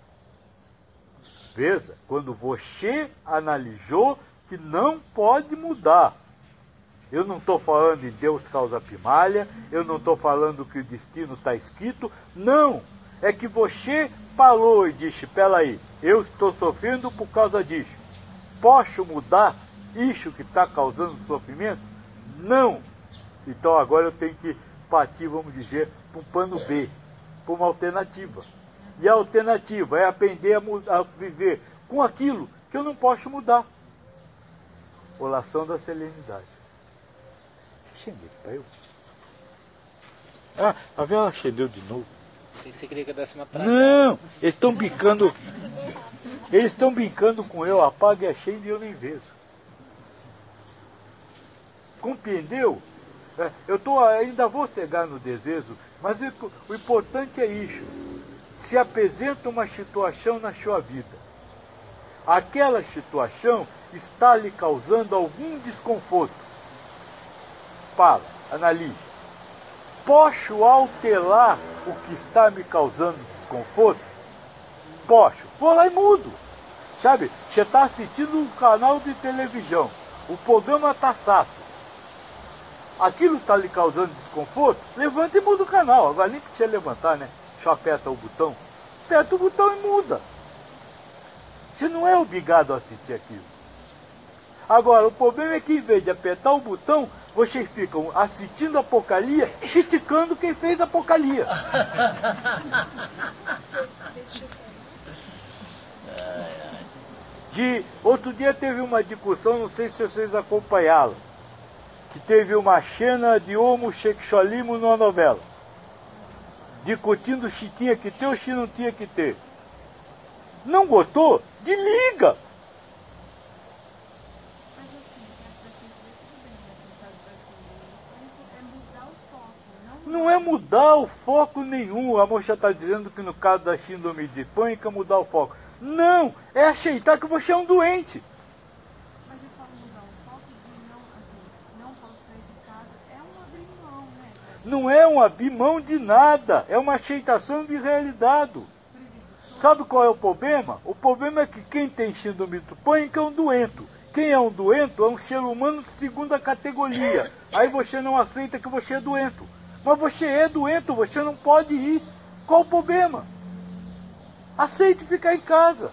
Veja, quando você analisou que não pode mudar. Eu não estou falando em Deus causa primária, eu não estou falando que o destino está escrito, não. É que você falou e disse, peraí, eu estou sofrendo por causa disso. Posso mudar isso que está causando sofrimento? Não. Então agora eu tenho que partir, vamos dizer, para um plano B, para uma alternativa. E a alternativa é aprender a, mudar, a viver com aquilo que eu não posso mudar. Oração da serenidade. Acendeu para eu. Ah, a vela acendeu de novo. Sei que você queria que eu desse uma tragada. Não, eles estão brincando. Eles estão brincando com eu, apaga e acende e eu nem vejo. Compreendeu? É, eu tô, ainda vou cegar no desejo, mas o, o importante é isso. Se apresenta uma situação na sua vida. Aquela situação está lhe causando algum desconforto. Fala, analise. Posso alterar o que está me causando desconforto? Posso. Vou lá e mudo. Sabe, você está assistindo um canal de televisão. O programa está chato. Aquilo está lhe causando desconforto? Levanta e muda o canal. Agora nem precisa levantar, né? Só aperta o botão. Aperta o botão e muda. Você não é obrigado a assistir aquilo. Agora, o problema é que em vez de apertar o botão, vocês ficam assistindo a porcaria, criticando quem fez a porcaria. De, outro dia teve uma discussão, não sei se vocês acompanharam, que teve uma cena de homossexualismo numa novela. Discutindo se tinha que ter ou se não tinha que ter. Não gostou? Desliga! Não é mudar o foco nenhum. A moça está dizendo que no caso da síndrome de pânico é mudar o foco. Não! É aceitar que você é um doente. Mas eu falo mudar o foco de não, assim, não posso sair de casa, é um abrir mão, né? Não é um abrir mão de nada. É uma aceitação de realidade. Sabe qual é o problema? O problema é que quem tem síndrome do pânico é um doente. Quem é um doente é um ser humano de segunda categoria. Aí você não aceita que você é doente. Mas você é doente, você não pode ir. Qual o problema? Aceite ficar em casa.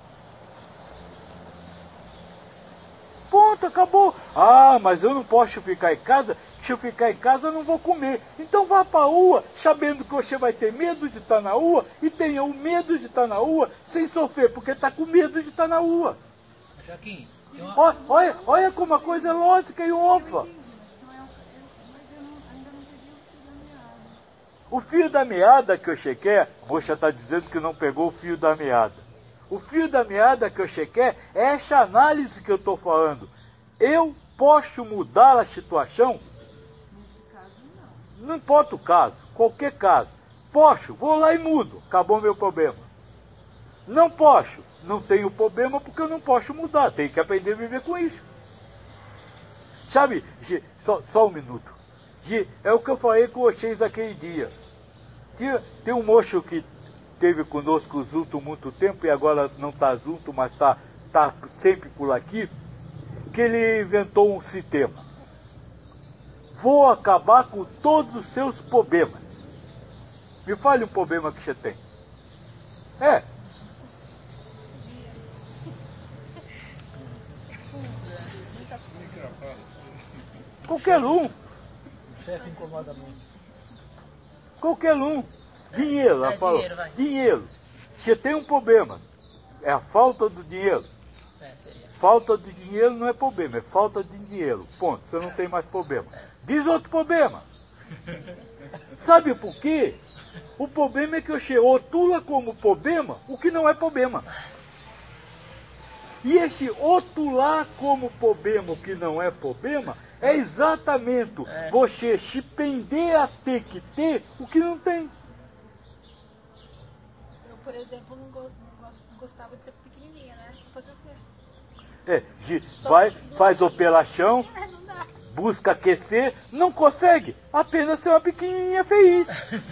Ponto, acabou. Ah, mas eu não posso ficar em casa. Se eu ficar em casa, eu não vou comer. Então vá para a rua, sabendo que você vai ter medo de estar na rua, e tenha o medo de estar na rua sem sofrer, porque está com medo de estar na rua. Joaquim, tem uma... Olha, olha, olha como a coisa é lógica e óbvia. O fio da meada que eu chequei, a moça está dizendo que não pegou o fio da meada. O fio da meada que eu chequei é essa análise que eu estou falando. Eu posso mudar a situação? Não importa o caso, qualquer caso. Posso, vou lá e mudo. Acabou meu problema. Não posso, não tenho problema porque eu não posso mudar. Tenho que aprender a viver com isso. Sabe, Gi, só, só um minuto. Gi, é o que eu falei com vocês aquele dia. Tem, tem um moço que esteve conosco junto muito tempo e agora não está junto, mas está tá sempre por aqui, que ele inventou um sistema. Vou acabar com todos os seus problemas. Me fale um problema que você tem. É. Qualquer um. O chefe incomoda muito. Qualquer um. Dinheiro, ela É, falou. dinheiro, vai. Dinheiro. Você tem um problema. É a falta do dinheiro. É, seria. Falta de dinheiro não é problema, é falta de dinheiro. Ponto. Você não tem mais problema. Diz outro problema. Sabe por quê? O problema é que você rotula como problema o que não é problema. E esse rotular como problema o que não é problema é exatamente É. você se prender a ter que ter o que não tem. Eu, por exemplo, não, go- não gosto- não gostava de ser pequenininha, né? Fazer o quê? É, Gi, vai, faz operação, É, não dá. busca aquecer, não consegue. Apenas ser uma pequenininha feliz.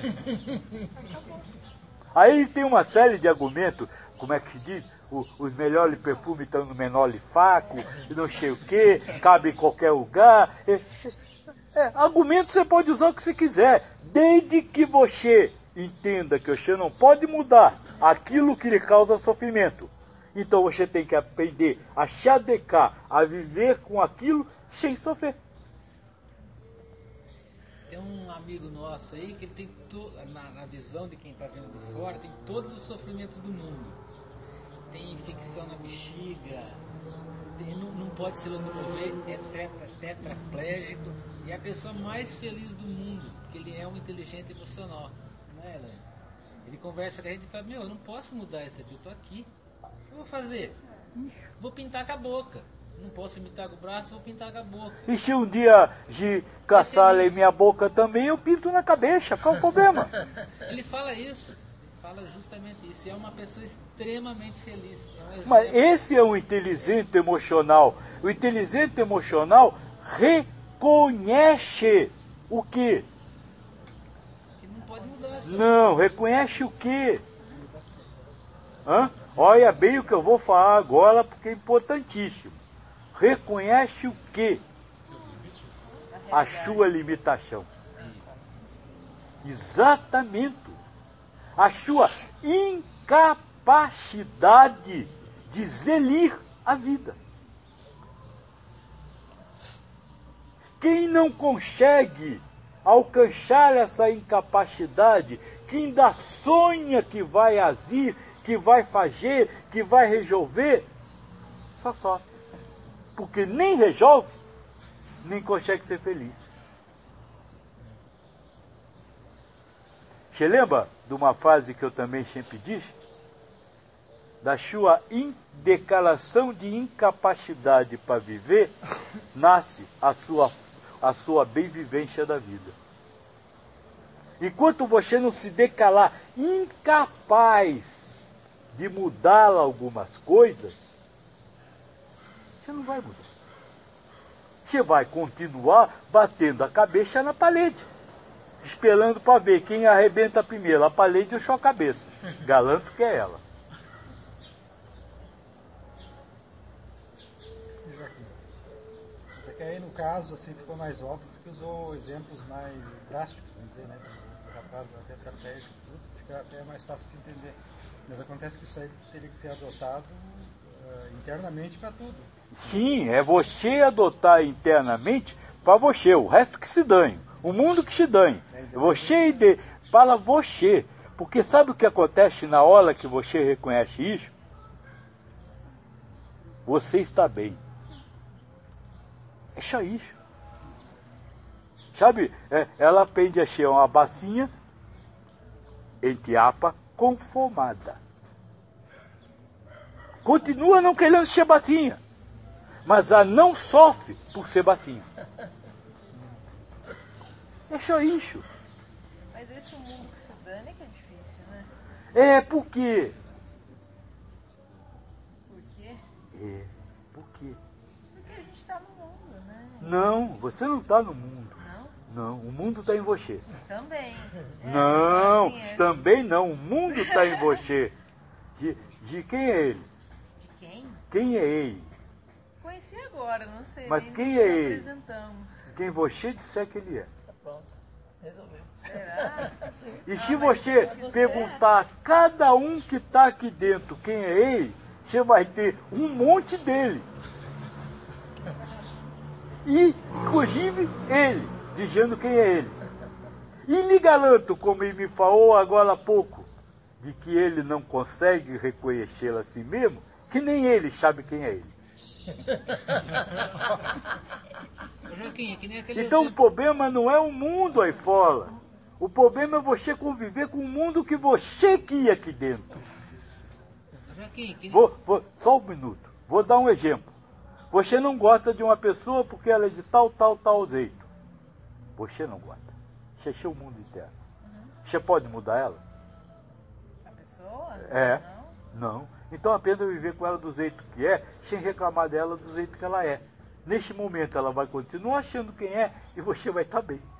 Aí tem uma série de argumentos, como é que se diz? O- os melhores perfumes estão no menor lifaco, e não sei o que, cabe em qualquer lugar. É, é, argumento você pode usar o que você quiser, desde que você entenda que você não pode mudar aquilo que lhe causa sofrimento. Então você tem que aprender a se adequar, a viver com aquilo sem sofrer. Tem um amigo nosso aí que ele tem, to, na, na visão de quem está vendo de fora, tem todos os sofrimentos do mundo. Tem infecção na bexiga, tem, não, não pode se locomover, é tetra, tetraplégico, e é a pessoa mais feliz do mundo, porque ele é um inteligente emocional. Não é, Helene? Ele conversa com a gente e fala, meu, eu não posso mudar isso aqui, eu tô aqui. O que eu vou fazer? Vou pintar com a boca. Não posso imitar com o braço, vou pintar com a boca. E se um dia de caçar em minha boca também, eu pinto na cabeça, qual o problema? Ele fala isso, ele fala justamente isso. E é uma pessoa extremamente feliz. É um exemplo. Mas esse é um inteligente emocional. O inteligente emocional reconhece o quê? Que não pode mudar essa Não, reconhece o quê? Hã? Olha bem o que eu vou falar agora, porque é importantíssimo. Reconhece o quê? A sua limitação. Exatamente. A sua incapacidade de zelir a vida. Quem não consegue alcançar essa incapacidade, que ainda sonha que vai agir, que vai fazer, que vai resolver, só sofre. Porque nem resolve, nem consegue ser feliz. Você lembra de uma frase que eu também sempre disse? Da sua declaração de incapacidade para viver, nasce a sua, a sua bem-vivência da vida. Enquanto você não se declarar incapaz de mudar algumas coisas, você não vai mudar. Você vai continuar batendo a cabeça na parede, esperando para ver quem arrebenta primeiro, a parede ou sua cabeça. Garanto que é ela. Joaquim. Mas é que aí no caso assim ficou mais óbvio porque usou exemplos mais drásticos, vamos dizer, né? O rapaz da tetraplégica, tudo, fica até mais fácil de entender. Mas acontece que isso aí teria que ser adotado uh, internamente para tudo. Sim, é você adotar internamente para você, o resto que se dane, o mundo que se dane. Você de, para você, porque sabe o que acontece na hora que você reconhece isso? Você está bem. É só isso. Sabe, é, ela aprende a ser uma bacinha entiapa conformada. Continua não querendo ser bacinha, mas a não sofre por ser bacinha. É só isso. Mas esse mundo que se dane é que é difícil, né? É por quê? Por quê? É por quê? Porque a gente está no mundo, né? Não, você não está no mundo. Não? Não, o mundo está em você. Também. É, Não, assim, é- também não. O mundo está em você. De, de quem é ele? De quem? Quem é ele? Conheci agora, não sei. Mas nem quem nos é ele? apresentamos. Quem você disser que ele é. Tá pronto. Resolveu. Será? E se Ah, mas você você- perguntar a cada um que está aqui dentro quem é ele, você vai ter um monte dele. E, inclusive, ele, dizendo quem é ele. E lhe garanto, como ele me falou agora há pouco, de que ele não consegue reconhecê-lo a si mesmo, que nem ele sabe quem é ele. Ô, Joaquim, é que nem aquele Então o exemplo. problema não é o mundo aí fora. O problema é você conviver com o mundo que você cria aqui dentro. Ô, Joaquim, que nem... Vou, vou, só um minuto. Vou dar um exemplo. Você não gosta de uma pessoa porque ela é de tal, tal, tal jeito. Você não gosta. Você é o mundo inteiro. Você pode mudar ela? A pessoa? É. Não? Não. Então apenas viver com ela do jeito que é, sem reclamar dela do jeito que ela é. Neste momento ela vai continuar achando quem é e você vai estar bem.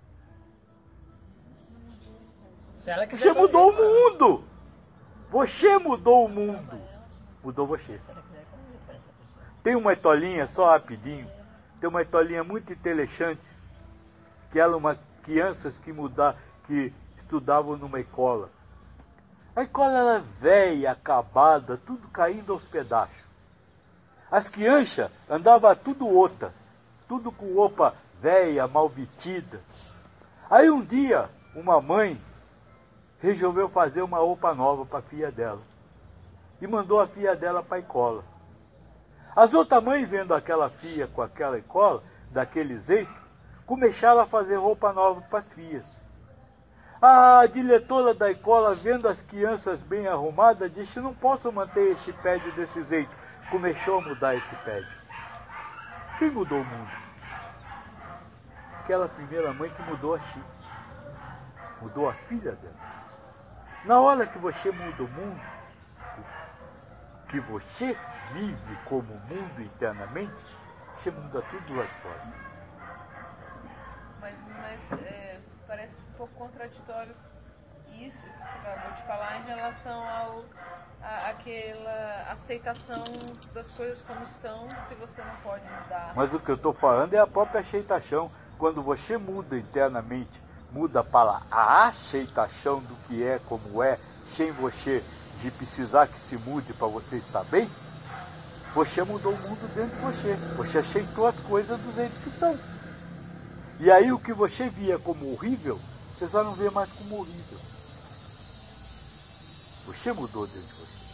Se ela quiser Você mudou o conviver- mundo. Você mudou o mundo. Mudou você. Se ela quiser conviver com essa pessoa. Tem uma etolinha, só rapidinho, tem uma etolinha muito interessante, que eram uma crianças que, muda, que estudavam numa escola. A escola era velha, acabada, tudo caindo aos pedaços. As crianças andavam tudo outra, tudo com roupa velha, mal vestida. Aí um dia, uma mãe resolveu fazer uma roupa nova para a filha dela. E mandou a filha dela para a escola. As outras mães, vendo aquela filha com aquela escola, daquele jeito, começaram a fazer roupa nova para as filhas. A diretora da escola, vendo as crianças bem arrumadas, disse: não posso manter esse prédio desse jeito. Começou a mudar esse prédio. Quem mudou o mundo? Aquela primeira mãe que mudou a Chica. Mudou a filha dela. Na hora que você muda o mundo, que você vive como mundo internamente, você muda tudo lá de fora. Mas, mas é, parece um pouco contraditório isso, isso que você acabou de falar em relação ao a, aquela aceitação das coisas como estão, se você não pode mudar. Mas o que eu estou falando é a própria aceitação. Quando você muda internamente, muda para a aceitação do que é como é, sem você de precisar que se mude para você estar bem, você mudou o mundo dentro de você. Você aceitou as coisas do jeito que são. E aí o que você via como horrível, você já não vê mais como horrível. Você mudou dentro de você.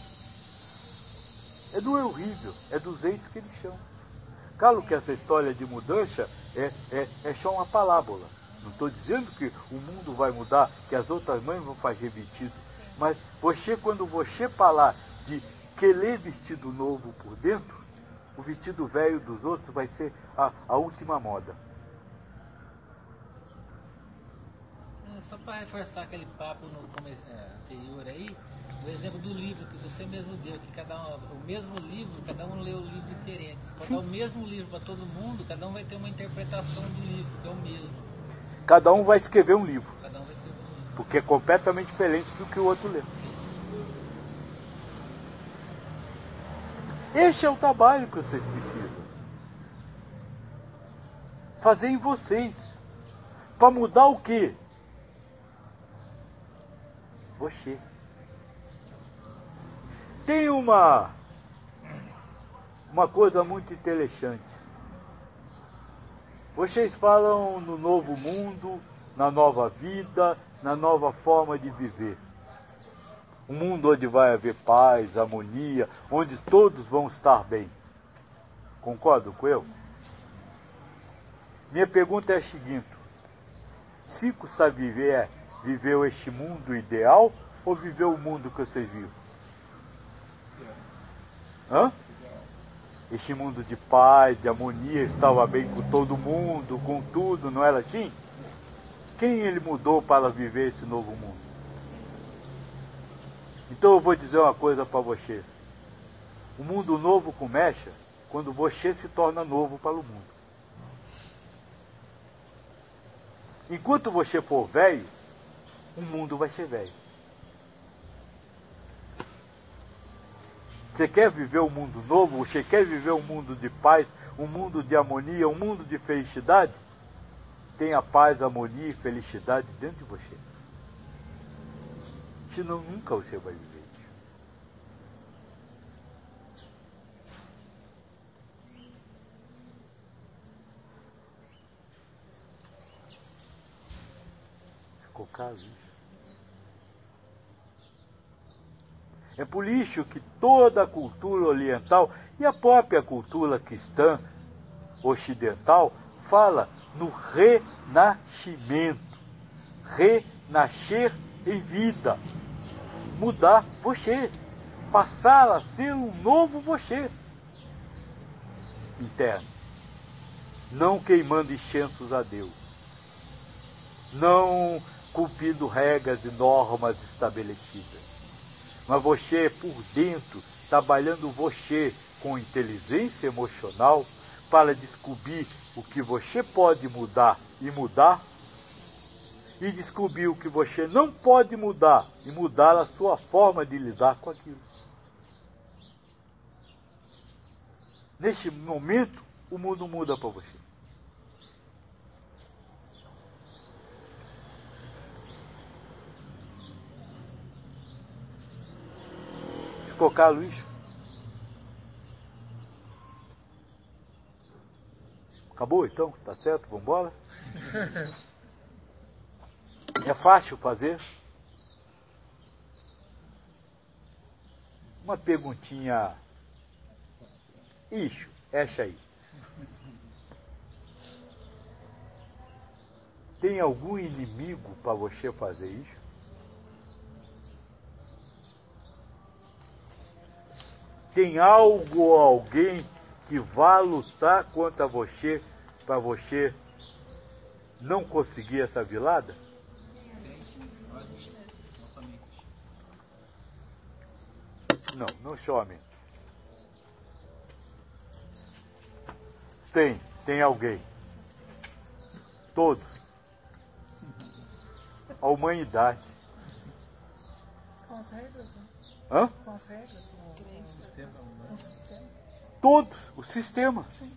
É não é horrível, é do jeito que eles são. Claro que essa história de mudança é, é, é só uma parábola. Não estou dizendo que o mundo vai mudar, que as outras mães vão fazer vestido. Mas você, quando você falar de querer vestido novo por dentro, o vestido velho dos outros vai ser a, a última moda. É, só para reforçar aquele papo no come- é, anterior aí, o exemplo do livro que você mesmo deu, que cada um, o mesmo livro, cada um lê o livro diferente. Quando é o mesmo livro para todo mundo, cada um vai ter uma interpretação do livro, que é o mesmo. Cada um vai escrever um livro, Cada um vai escrever um livro. porque é completamente diferente do que o outro lê. Esse é o trabalho que vocês precisam. Fazer em vocês. Para mudar o quê? Você. Tem uma, uma coisa muito interessante. Vocês falam no novo mundo, na nova vida, na nova forma de viver. Um mundo onde vai haver paz, harmonia, onde todos vão estar bem. Concordam com eu? Minha pergunta é a seguinte: Cico Xavier viveu este mundo ideal ou viveu o mundo que vocês viram? Hã? Este mundo de paz, de harmonia, estava bem com todo mundo, com tudo, não era assim? Quem ele mudou para viver esse novo mundo? Então eu vou dizer uma coisa para você. O mundo novo começa quando você se torna novo para o mundo. Enquanto você for velho, o mundo vai ser velho. Você quer viver um mundo novo? Você quer viver um mundo de paz, um mundo de harmonia, um mundo de felicidade? Tenha paz, harmonia e felicidade dentro de você. Senão nunca você vai viver. Ficou claro isso? É por isso que toda a cultura oriental e a própria cultura cristã ocidental fala no renascimento. Renascer em vida. Mudar você. Passar a ser um novo você. Interno. Não queimando incensos a Deus. Não cumprindo regras e normas estabelecidas. Mas você, por dentro, trabalhando você com inteligência emocional para descobrir o que você pode mudar e mudar, e descobrir o que você não pode mudar e mudar a sua forma de lidar com aquilo. Neste momento, o mundo muda para você. Ficou claro, Luiz? Acabou então? Tá certo? Vamos embora? É fácil fazer? Uma perguntinha. Ixo, essa aí. Tem algum inimigo para você fazer isso? Tem algo ou alguém que vá lutar contra você para você não conseguir essa vilada? Não, não chame. Tem, tem alguém. Todos. A humanidade. Com as regras, né? Hã? Com as regras, com o sistema. Com o sistema. Todos, o sistema. Sim.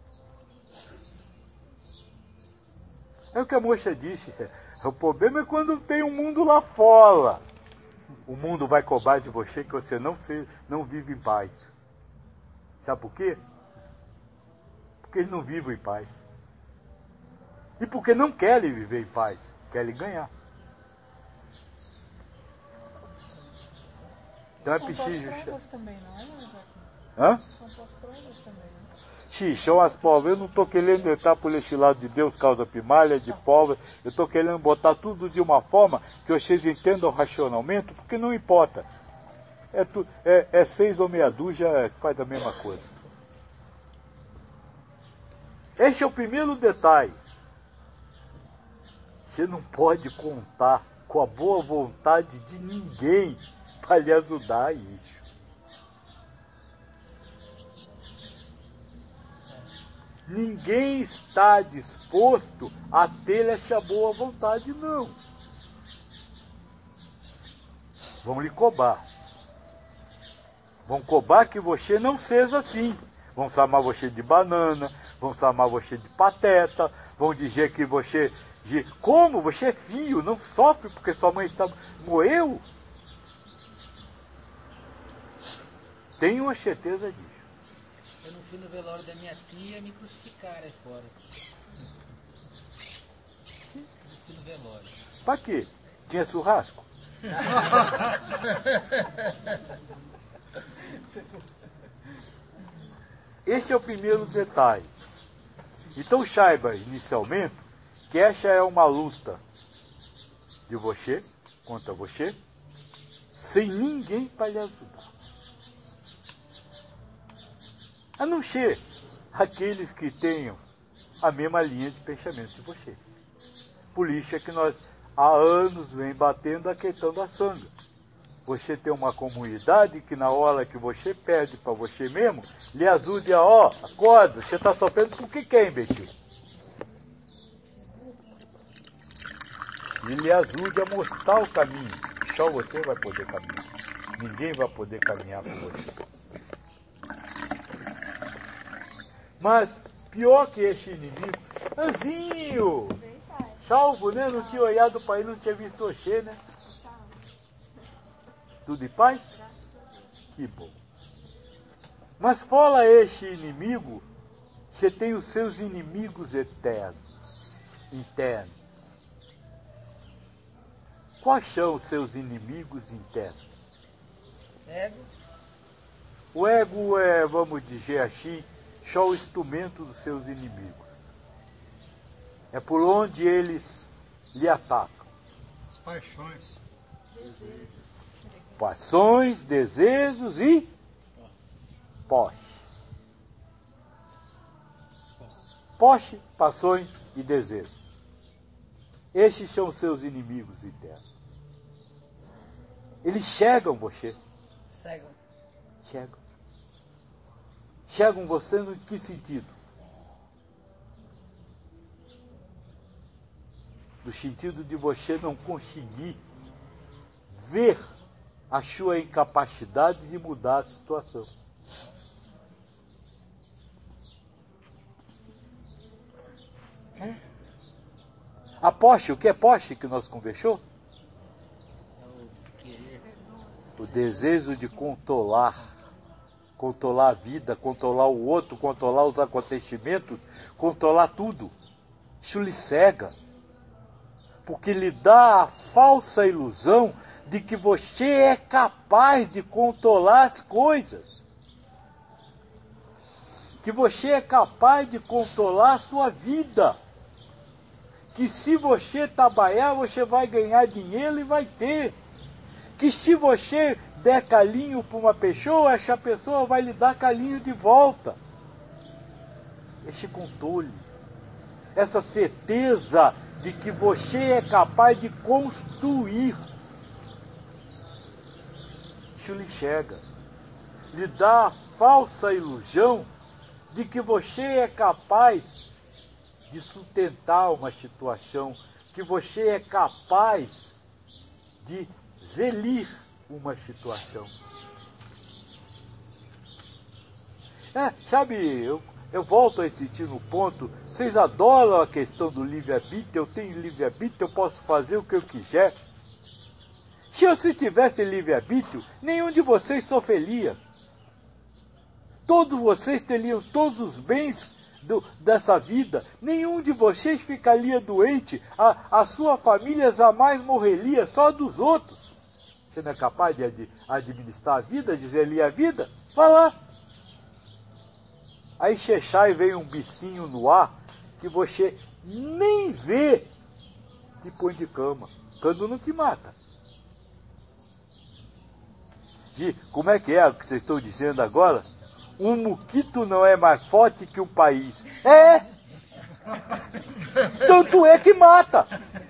É o que a moça disse. O problema é quando tem um mundo lá fora. O mundo vai cobrar de você que você não, se, não vive em paz. Sabe por quê? Porque eles não vivem em paz. E porque não querem viver em paz. Querem ganhar. Então é São preciso... pós-provas também, não é, Joaquim? Hã? São pós-provas também, né? Sim, são as provas. Eu não estou querendo entrar por esse lado de Deus, causa primária, de prova. Eu estou querendo botar tudo de uma forma que vocês entendam racionalmente, porque não importa. É, tu, é, é seis ou meia dúzia que faz a mesma coisa. Esse é o primeiro detalhe. Você não pode contar com a boa vontade de ninguém para lhe ajudar a isso. Ninguém está disposto a ter essa boa vontade, não. Vão lhe cobrar. Vão cobrar que você não seja assim. Vão chamar você de banana, vão chamar você de pateta, vão dizer que você... Como? Você é filho, não sofre porque sua mãe está... morreu? Tenho a certeza disso. Eu não fui no velório da minha tia, me crucificaram aí fora. Eu fui no velório. Pra quê? Tinha churrasco? Esse é o primeiro detalhe. Então saiba, inicialmente, que essa é uma luta de você, contra você, sem ninguém para lhe ajudar. A não ser aqueles que tenham a mesma linha de pensamento de você. Por isso é que nós há anos vem batendo a questão da sangue. Você tem uma comunidade que na hora que você pede para você mesmo, lhe ajude a, ó, acorda, você está sofrendo por que quer, imbecil? e lhe ajude a mostrar o caminho. Só você vai poder caminhar. Ninguém vai poder caminhar com você. Mas, pior que este inimigo, Anzinho! Salvo, né? Não tinha olhado para ele, não tinha visto Oxê, né? Tudo em paz? Que bom. Mas fora este inimigo, você tem os seus inimigos eternos, internos. Quais são os seus inimigos internos? Ego. O ego é, vamos dizer assim, só o instrumento dos seus inimigos. É por onde eles lhe atacam. As paixões. Paixões, desejos e posse. Posse, paixões e desejos. Estes são os seus inimigos internos. Eles chegam você. Cegam. Chegam. Chegam você no que sentido? No sentido de você não conseguir ver a sua incapacidade de mudar a situação. É. A posse, o que é posse que nós conversou? O desejo de controlar, controlar a vida, controlar o outro, controlar os acontecimentos, controlar tudo. Isso lhe cega, porque lhe dá a falsa ilusão de que você é capaz de controlar as coisas, que você é capaz de controlar a sua vida, que se você trabalhar, você vai ganhar dinheiro e vai ter, que se você der carinho para uma pessoa, essa pessoa vai lhe dar carinho de volta. Esse controle, essa certeza de que você é capaz de construir, isso lhe chega, lhe dá a falsa ilusão de que você é capaz de sustentar uma situação, que você é capaz de zelir uma situação. É, sabe, eu, eu volto a insistir no ponto, vocês adoram a questão do livre-arbítrio, eu tenho livre-arbítrio, eu posso fazer o que eu quiser. Se eu se tivesse livre-arbítrio, nenhum de vocês sofreria. Todos vocês teriam todos os bens do, dessa vida, nenhum de vocês ficaria doente, a, a sua família jamais morreria, só dos outros. Você não é capaz de ad, administrar a vida, de zelir a vida? Vá lá. Aí Xexai vem um bicinho no ar que você nem vê, te põe de cama, quando não te mata. De, como é que é o que vocês estão dizendo agora? Um mosquito não é mais forte que um país. É! Tanto é que mata.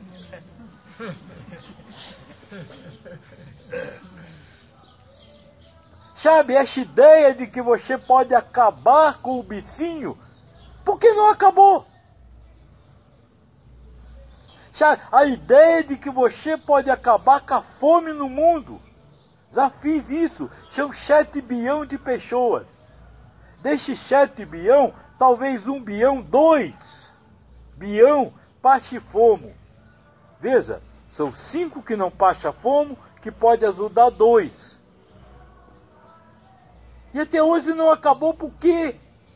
Sabe, essa ideia de que você pode acabar com o bicinho, por que não acabou? Sabe, a ideia de que você pode acabar com a fome no mundo, já fiz isso, são sete bilhões de pessoas. Desses sete bilhões, talvez um bilhão, dois bilhão passe fome. Veja, são cinco que não passam fome, que pode ajudar dois. E até hoje não acabou, por quê?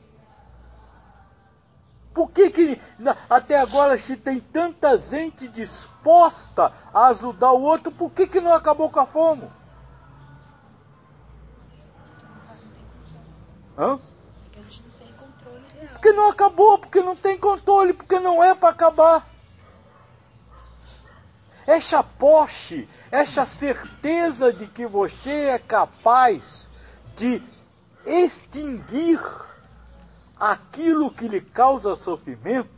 Por que que até agora se tem tanta gente disposta a ajudar o outro, por que que não acabou com a fome? Hã? Porque a gente não tem controle real. Porque não acabou, porque não tem controle, porque não é para acabar. Essa posse, essa certeza de que você é capaz de extinguir aquilo que lhe causa sofrimento,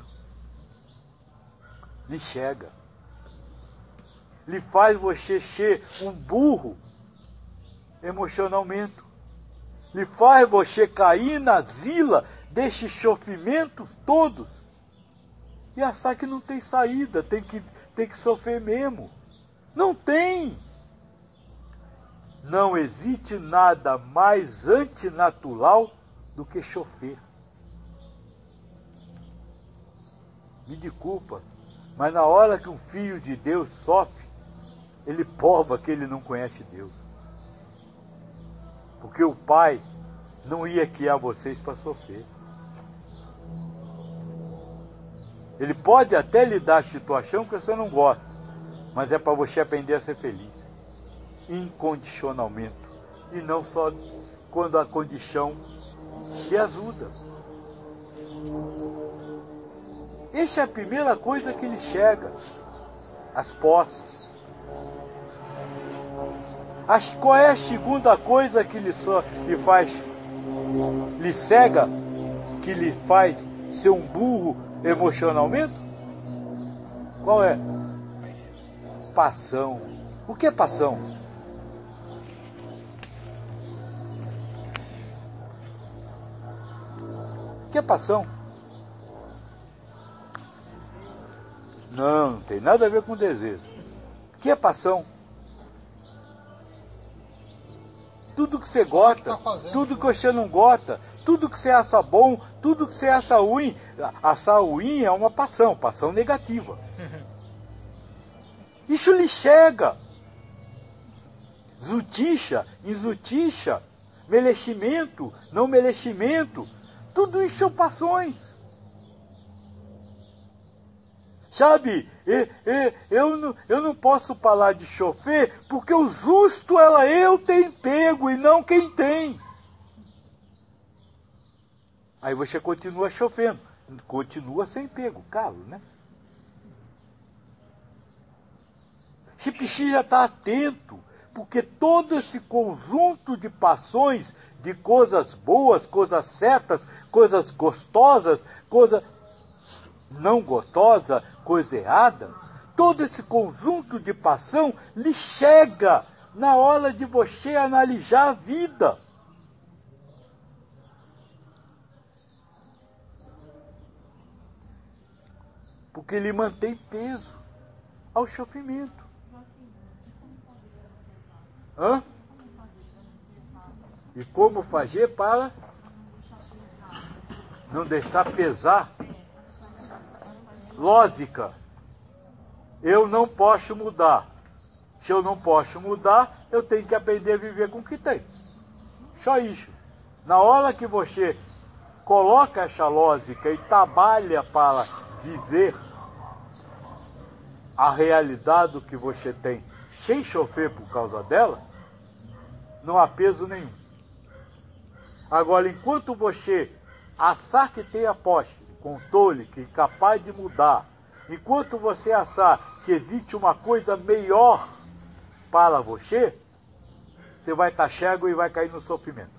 lhe chega. Lhe faz você ser um burro emocionalmente. Lhe faz você cair na zila desses sofrimentos todos. E achar que não tem saída, tem que tem que sofrer mesmo. Não tem. Não existe nada mais antinatural do que chofer. Me desculpa, mas na hora que um filho de Deus sofre, ele prova que ele não conhece Deus. Porque o Pai não ia criar vocês para sofrer. Ele pode até lhe dar a situação que você não gosta, mas é para você aprender a ser feliz. Incondicionalmente. E não só quando a condição te ajuda. Essa é a primeira coisa que lhe chega. As posses. As, qual é a segunda coisa que lhe, só, lhe faz, lhe cega, que lhe faz ser um burro emocionalmente? Qual é? Paixão. O que é paixão? O que é paixão? Não, não tem nada a ver com desejo. O que é paixão? Tudo que você gosta, tudo que você não gosta, tudo que você acha bom, tudo que você acha ruim. Achar ruim é uma paixão, paixão negativa. Isso lhe chega. Zuticha, inzuticha, merecimento, não merecimento, tudo isso são paixões. Sabe, eu, eu, eu, não, eu não posso falar de chofer, porque o justo ela eu tenho pego e não quem tem. Aí você continua chofendo, continua sem pego, calo, né? Você precisa estar atento, porque todo esse conjunto de paixões, de coisas boas, coisas certas, coisas gostosas, coisas não gostosa, coisa errada, todo esse conjunto de paixão lhe chega na hora de você analisar a vida. Porque ele mantém peso ao sofrimento. Hã? E como fazer para não deixar pesar? Lógica. Eu não posso mudar. Se eu não posso mudar, eu tenho que aprender a viver com o que tem. Só isso. Na hora que você coloca essa lógica e trabalha para viver a realidade do que você tem, sem sofrer por causa dela, não há peso nenhum. Agora, enquanto você achar que tem a posse, controle, que é capaz de mudar, enquanto você achar que existe uma coisa melhor para você, você vai estar cego e vai cair no sofrimento.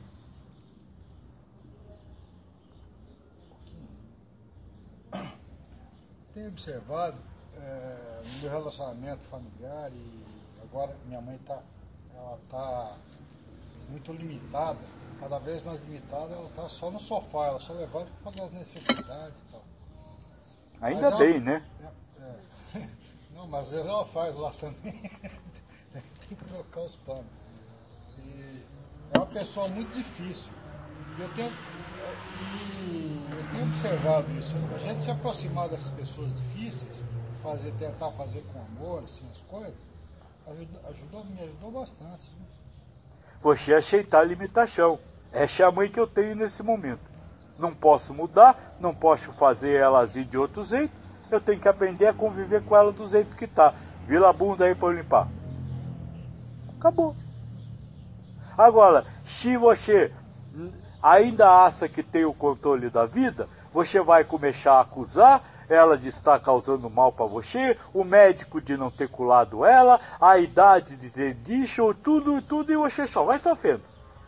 Tenho observado é, no meu relacionamento familiar, e agora minha mãe está ela tá muito limitada, cada vez mais limitada, ela está só no sofá, ela só levanta para fazer as necessidades e tal. Ainda bem, ela, né? É, é, não, mas às vezes ela faz lá também. Tem que trocar os panos. E é uma pessoa muito difícil. E eu tenho, e eu tenho observado isso. A gente se aproximar dessas pessoas difíceis, fazer, tentar fazer com amor, assim, as coisas, ajudou, ajudou, me ajudou bastante. Né? Você aceitar a limitação. Essa é a mãe que eu tenho nesse momento. Não posso mudar, não posso fazer ela agir de outro jeito, eu tenho que aprender a conviver com ela do jeito que está. Vira a bunda aí para limpar. Acabou. Agora, se você ainda acha que tem o controle da vida, você vai começar a acusar ela de estar causando mal para você, o médico de não ter curado ela, a idade de ter dicho, tudo, tudo, e você só vai sofrendo.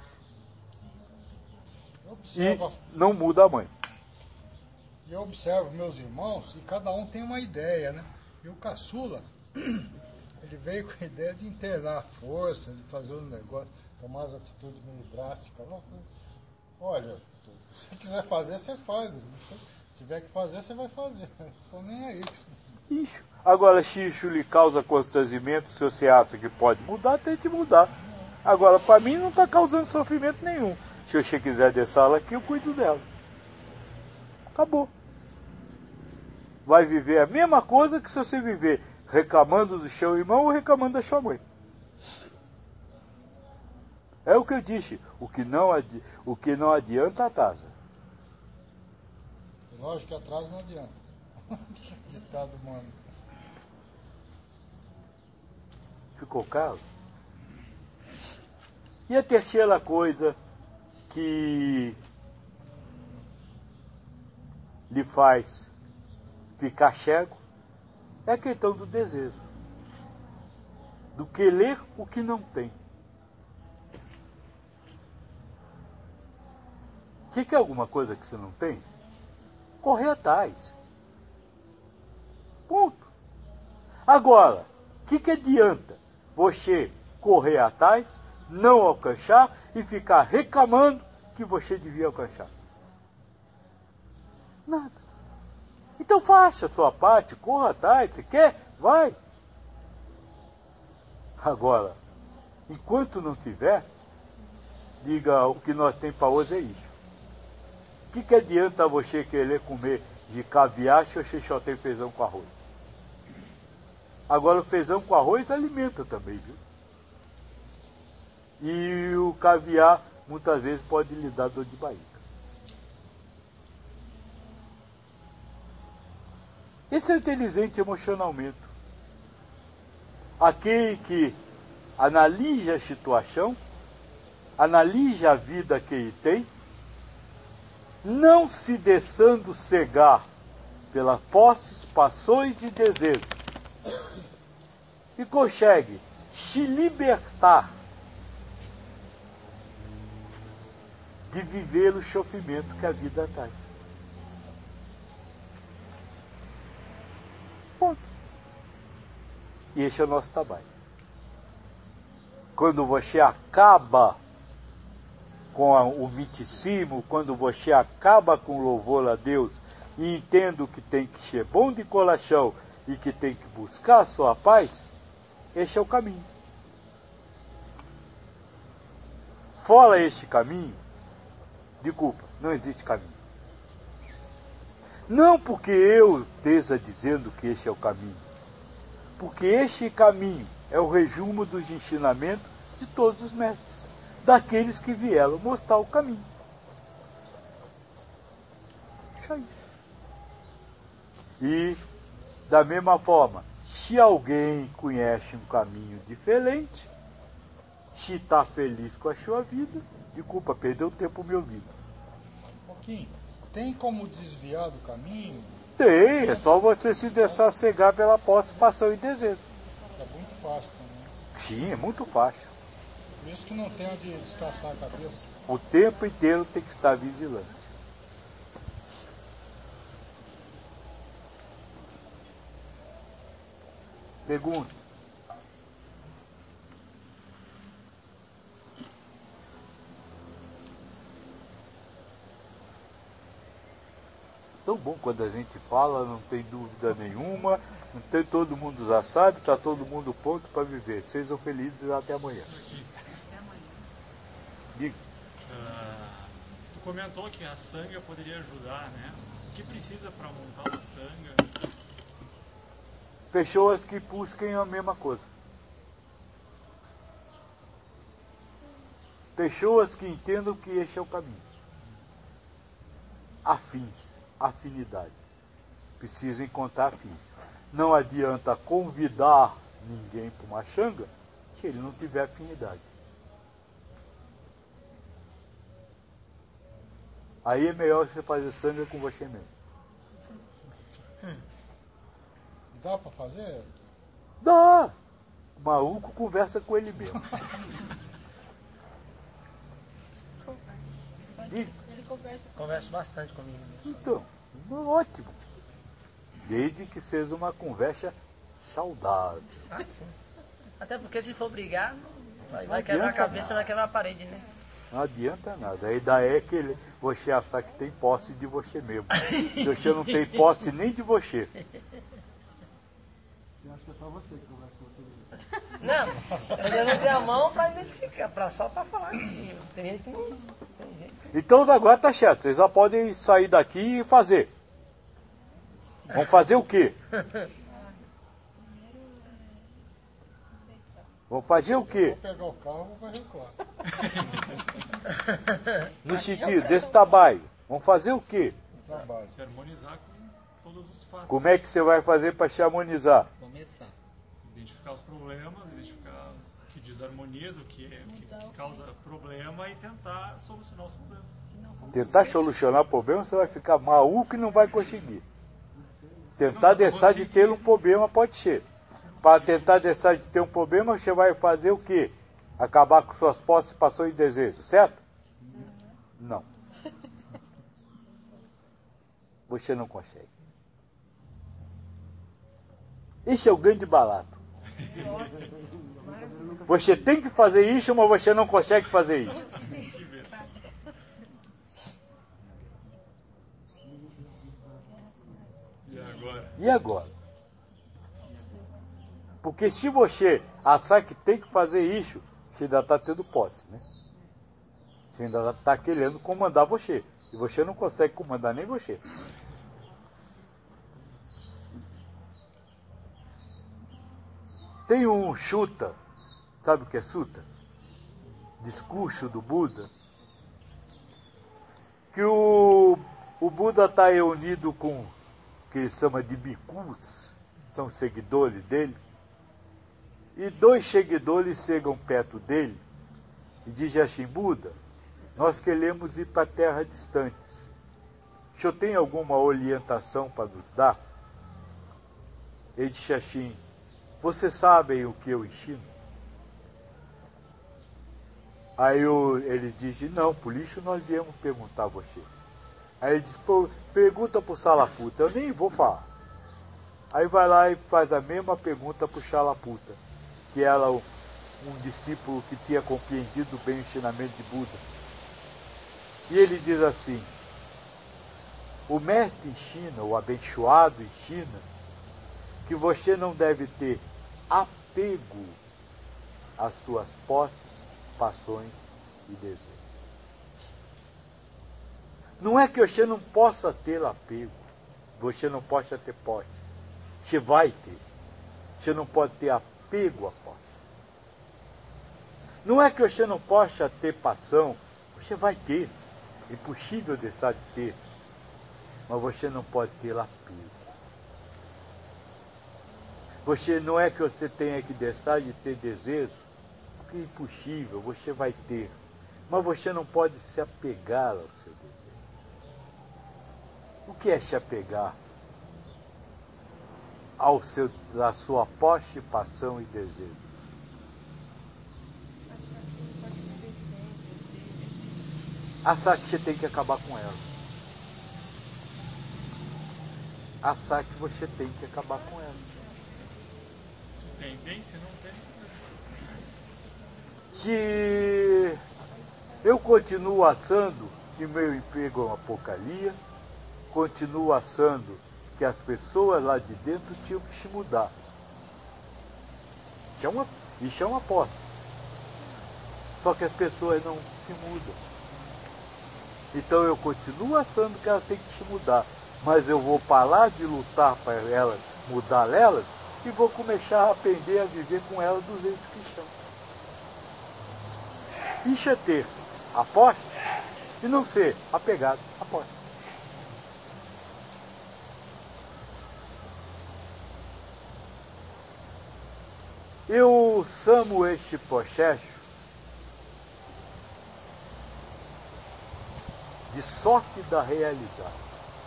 Observa, e não muda a mãe. E eu observo meus irmãos, e cada um tem uma ideia, né? E o caçula, ele veio com a ideia de internar a força, de fazer um negócio, tomar as atitudes meio drásticas. Olha, se você quiser fazer, você faz. Se tiver que fazer, você vai fazer. Então nem é isso. Isso. Agora, se isso lhe causa constrangimento, se você acha que pode mudar, tente mudar. Agora, para mim, não está causando sofrimento nenhum. Se você quiser deixá-la aqui, eu cuido dela. Acabou. Vai viver a mesma coisa que se você viver reclamando do seu irmão ou reclamando da sua mãe. É o que eu disse. O que não, adi o que não adianta, atrasa. Lógico que atraso não adianta. Ditado humano. Ficou claro? E a terceira coisa que lhe faz ficar cego é a questão do desejo. Do querer o que não tem. Você quer alguma coisa que você não tem? Correr atrás. Ponto. Agora, o que, que adianta você correr atrás, não alcançar e ficar reclamando que você devia alcançar? Nada. Então faça a sua parte, corra atrás, se quer, vai. Agora, enquanto não tiver, diga, o que nós temos para hoje é isso. O que, que adianta você querer comer de caviar se você só tem feijão com arroz? Agora o feijão com arroz alimenta também, viu? E o caviar muitas vezes pode lhe dar dor de barriga. Esse é inteligente emocionalmente. Aquele que analisa a situação, analisa a vida que ele tem, não se deixando cegar pelas fortes paixões e desejos, e consegue se libertar de viver o sofrimento que a vida traz. Ponto. E esse é o nosso trabalho. Quando você acaba com o misticismo, quando você acaba com o louvor a Deus e entende que tem que ser bom de coração e que tem que buscar a sua paz, esse é o caminho. Fora este caminho, desculpa, não existe caminho. Não porque eu esteja dizendo que este é o caminho, porque este caminho é o resumo dos ensinamentos de todos os mestres, daqueles que vieram mostrar o caminho. Isso aí. E, da mesma forma, se alguém conhece um caminho diferente, se está feliz com a sua vida, desculpa, perdeu tempo me ouvindo. Um pouquinho. Tem como desviar do caminho? Tem, é só você se deixar cegar pela posse, passão e desejo. É muito fácil também. Sim, é muito fácil. Por isso que não tem onde descansar a cabeça. O tempo inteiro tem que estar vigilante. Pergunta. Tão bom quando a gente fala, não tem dúvida nenhuma, não tem, todo mundo já sabe, está todo mundo pronto para viver. Sejam felizes e até amanhã. Diga. Uh, tu comentou que a sanga poderia ajudar, né? O que precisa para montar uma sanga? Pessoas que busquem a mesma coisa. Pessoas que entendam que este é o caminho. Afins, afinidade. Precisa encontrar afins. Não adianta convidar ninguém para uma sanga se ele não tiver afinidade. Aí é melhor você fazer sanga com você mesmo. Dá para fazer? Dá! O maluco conversa com ele mesmo. Ele conversa. Conversa bastante comigo. Então, ótimo. Desde que seja uma conversa saudável. Ah, sim. Até porque se for brigar, vai, vai Não quebrar a adianta cabeça, nada. vai quebrar a parede, né? Não adianta nada. A ideia é que ele, você achar que tem posse de você mesmo. Se você não tem posse nem de você. Você acha que é só você que conversa com você mesmo? Não, ele não tem a mão para identificar, pra, só para falar de si. Tem gente que não. Tem gente que... Então agora tá certo, vocês já podem sair daqui e fazer. Vão fazer o quê? Vão fazer o quê? Vou pegar o carro e vou varrer o quarto. No sentido desse trabalho. Vão fazer o quê? Trabalho. Se harmonizar com todos os fatos. Como é que você vai fazer para se harmonizar? Começar. Identificar os problemas, identificar o que desarmoniza, o que, o que, que causa problema e tentar solucionar os problemas. Tentar solucionar o problema, você vai ficar maluco e não vai conseguir. Tentar deixar de ter um problema pode ser. Para tentar deixar de ter um problema, você vai fazer o quê? Acabar com suas posses, passões e desejos, certo? Não. Você não consegue. Esse é o grande barato. Você tem que fazer isso, mas você não consegue fazer isso. E agora? E agora? Porque se você achar que tem que fazer isso, você ainda está tendo posse, né? Você ainda está querendo comandar você. E você não consegue comandar nem você. Tem um Sutta, sabe o que é Sutta? Discurso do Buda. Que o, o Buda está reunido com o que ele chama de bhikkhus, são seguidores dele. E dois seguidores chegam perto dele e dizem assim: Buda, nós queremos ir para terras distantes. O senhor tem alguma orientação para nos dar? Ele disse assim: vocês sabem o que eu ensino? Aí o, ele disse: não, por isso nós viemos perguntar a você. Aí ele disse: pô, pergunta para o Salaputa, eu nem vou falar. Aí vai lá e faz a mesma pergunta para o Salaputa, que era um, um discípulo que tinha compreendido bem o ensinamento de Buda. E ele diz assim: o mestre ensina, o abençoado ensina, que você não deve ter apego às suas posses, paixões e desejos. Não é que você não possa ter apego, você não possa ter posse. Você vai ter. Você não pode ter apego à posse. Não é que você não possa ter paixão, você vai ter. É impossível deixar de ter. Mas você não pode ter apego. Você não é que você tenha que deixar de ter desejo, porque é impossível, você vai ter. Mas você não pode se apegar ao seu desejo. O que é se apegar? Ao seu, à sua posse, paixão e desejo. Achar que você tem que acabar com ela. Achar que você tem que acabar com ela. Tem, tem, se não tem. Que eu continuo achando que meu emprego é uma porcaria, continuo achando que as pessoas lá de dentro tinham que se mudar. Isso é uma, isso é uma posse. Só que as pessoas não se mudam. Então eu continuo achando que elas têm que se mudar, mas eu vou parar de lutar para elas mudar elas e vou começar a aprender a viver com elas do jeito que são. Isso é ter a posse e não ser apegado à posse. Eu chamo este processo de sorte da realidade.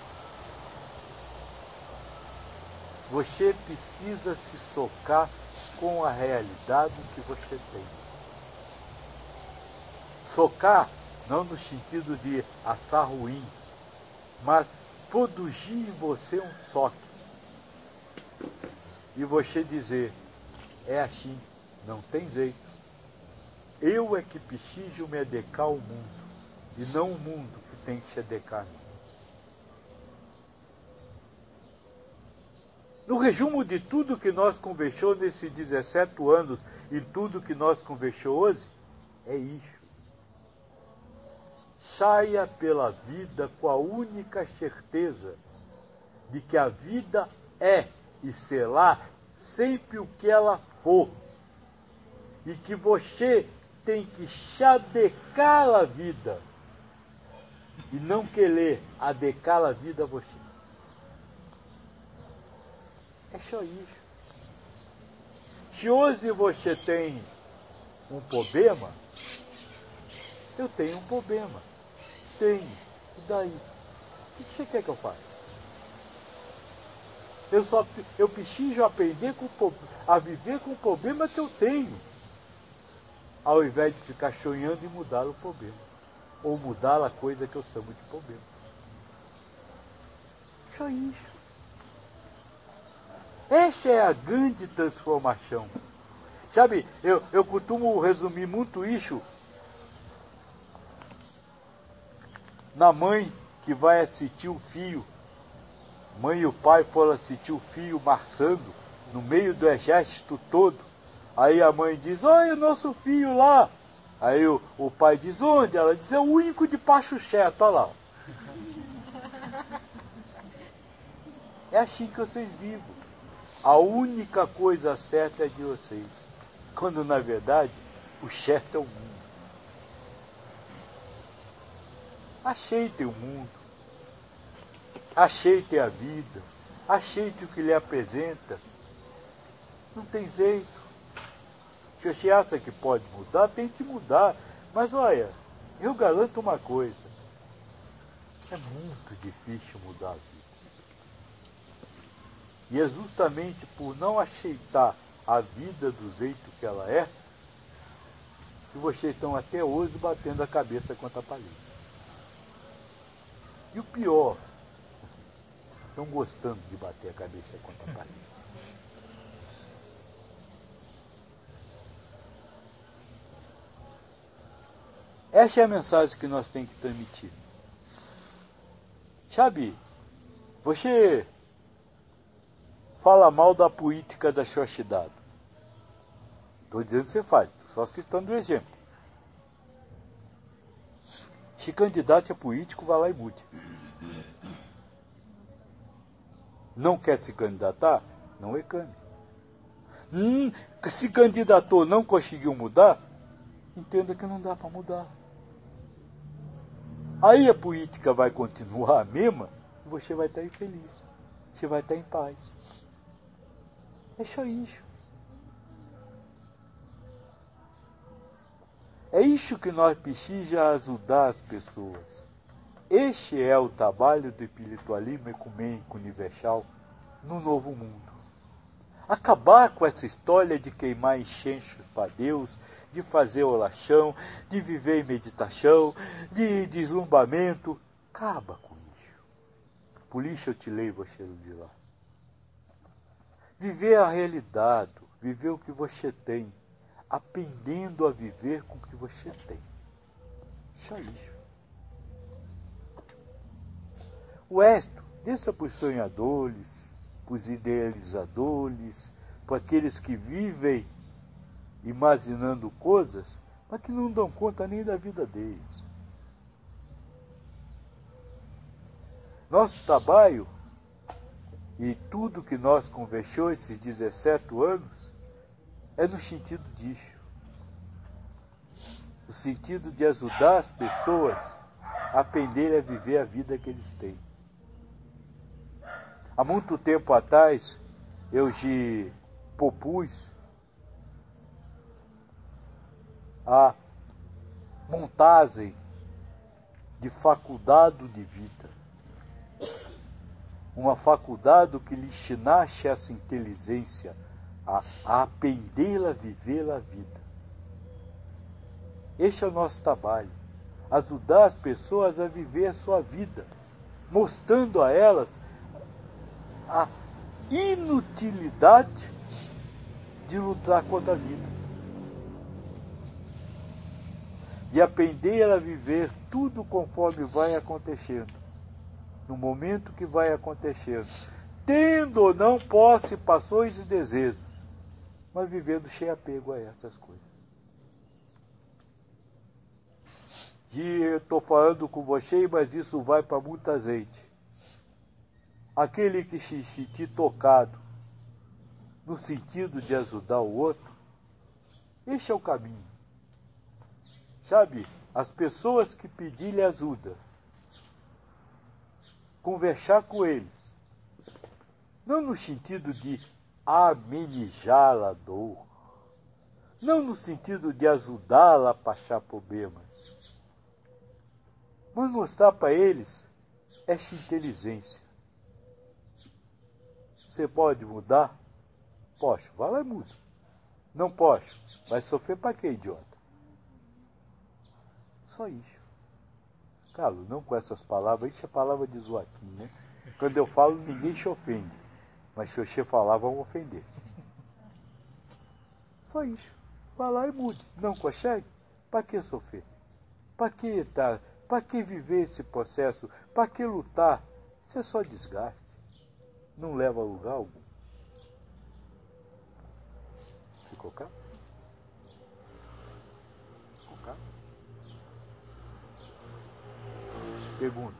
Você precisa se socar com a realidade que você tem. Socar, não no sentido de achar ruim, mas produzir em você um soque. E você dizer: é assim, não tem jeito. Eu é que preciso me adequar ao mundo, e não o mundo que tem que se adequar a mim. No resumo de tudo que nós conversamos nesses dezessete anos e tudo que nós conversamos hoje, é isso. Saia pela vida com a única certeza de que a vida é e será sempre o que ela for. E que você tem que chadecar a vida e não querer adequar a vida a você. É só isso. Se hoje você tem um problema, eu tenho um problema. Tenho. E daí? O que você quer que eu faça? Eu, só, eu preciso aprender com, a viver com o problema que eu tenho, ao invés de ficar sonhando em mudar o problema, ou mudar a coisa que eu chamo de problema. Só isso. Essa é a grande transformação. Sabe, eu, eu costumo resumir muito isso na mãe que vai assistir o filho. Mãe e o pai foram assistir o filho marchando no meio do exército todo. Aí a mãe diz, olha o nosso filho lá. Aí o, o pai diz, onde? Ela diz, é o único de pacho certo, olha lá. É assim que vocês vivem. A única coisa certa é de vocês. Quando na verdade o certo é o mundo. Aceitem o mundo. Aceitem a vida. Aceite o que lhe apresenta. Não tem jeito. Se você acha que pode mudar, tem que mudar. Mas olha, eu garanto uma coisa. É muito difícil mudar a vida. E é justamente por não aceitar a vida do jeito que ela é, que vocês estão até hoje batendo a cabeça contra a parede. E o pior, estão gostando de bater a cabeça contra a parede. Essa é a mensagem que nós temos que transmitir. Sabe, você fala mal da política da sua cidade. Estou dizendo que você faz, estou só citando o exemplo. Se candidato a político, vai lá e mude. Não quer se candidatar? Não reclame. Hum, se candidatou, não conseguiu mudar? Entenda que não dá para mudar. Aí a política vai continuar a mesma e você vai estar infeliz. Você vai estar em paz. É só isso. É isso que nós precisamos ajudar as pessoas. Este é o trabalho do espiritualismo ecumênico universal no novo mundo. Acabar com essa história de queimar incenso para Deus, de fazer oração, de viver em meditação, de deslumbramento. Acaba com isso. Por isso eu tirei você de lá. Viver a realidade, viver o que você tem, aprendendo a viver com o que você tem. Só isso. O resto, deixa para os sonhadores, para os idealizadores, para aqueles que vivem imaginando coisas, mas que não dão conta nem da vida deles. Nosso trabalho, e tudo que nós conversamos esses dezessete anos, é no sentido disso. No sentido de ajudar as pessoas a aprenderem a viver a vida que eles têm. Há muito tempo atrás, eu te propus a montagem de faculdade de vida. Uma faculdade que lhe ensinasse essa inteligência a, a aprender a viver a vida. Esse é o nosso trabalho. Ajudar as pessoas a viver a sua vida, mostrando a elas a inutilidade de lutar contra a vida. De aprender a viver tudo conforme vai acontecendo. No momento que vai acontecendo. tendo ou não posse, passões e desejos, mas vivendo sem apego a essas coisas. E eu estou falando com você, mas isso vai para muita gente. Aquele que se sentir tocado no sentido de ajudar o outro, este é o caminho. Sabe, as pessoas que pedirem ajuda, conversar com eles, não no sentido de amenizá-la a dor, não no sentido de ajudá-la a passar problemas, mas mostrar para eles essa inteligência. Você pode mudar? Posso, vai lá e muda. Não posso, vai sofrer para quê, idiota? Só isso. Carlos, não com essas palavras, isso é palavra de Joaquim, né? Quando eu falo, ninguém se ofende. Mas se você falar, vão ofender. Só isso. Vai lá e mude. Não consegue? Para que sofrer? Para que tá? Para que viver esse processo? Para que lutar? Isso é só desgaste. Não leva a lugar algum. Ficou cá? Ficou cá? Pergunta.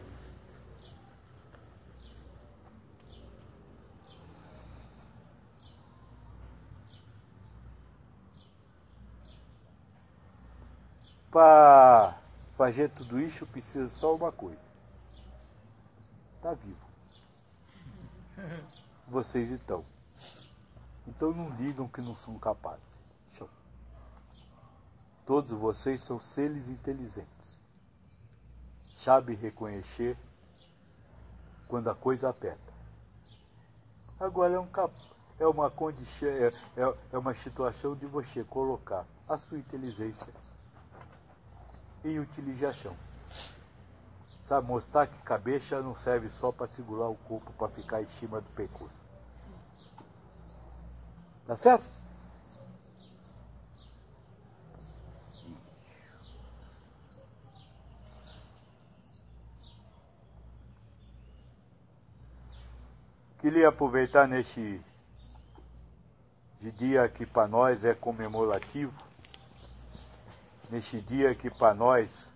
Para fazer tudo isso, precisa só uma coisa. Está vivo. Vocês estão. Então não digam que não são capazes. Show. Todos vocês são seres inteligentes. Sabem reconhecer quando a coisa aperta. Agora é, um cap... é uma condição, é, é, é uma situação de você colocar a sua inteligência em utilização. Sabe, mostrar que cabeça não serve só para segurar o corpo, para ficar em cima do pescoço. Tá certo? Queria aproveitar neste de dia que para nós é comemorativo, neste dia que para nós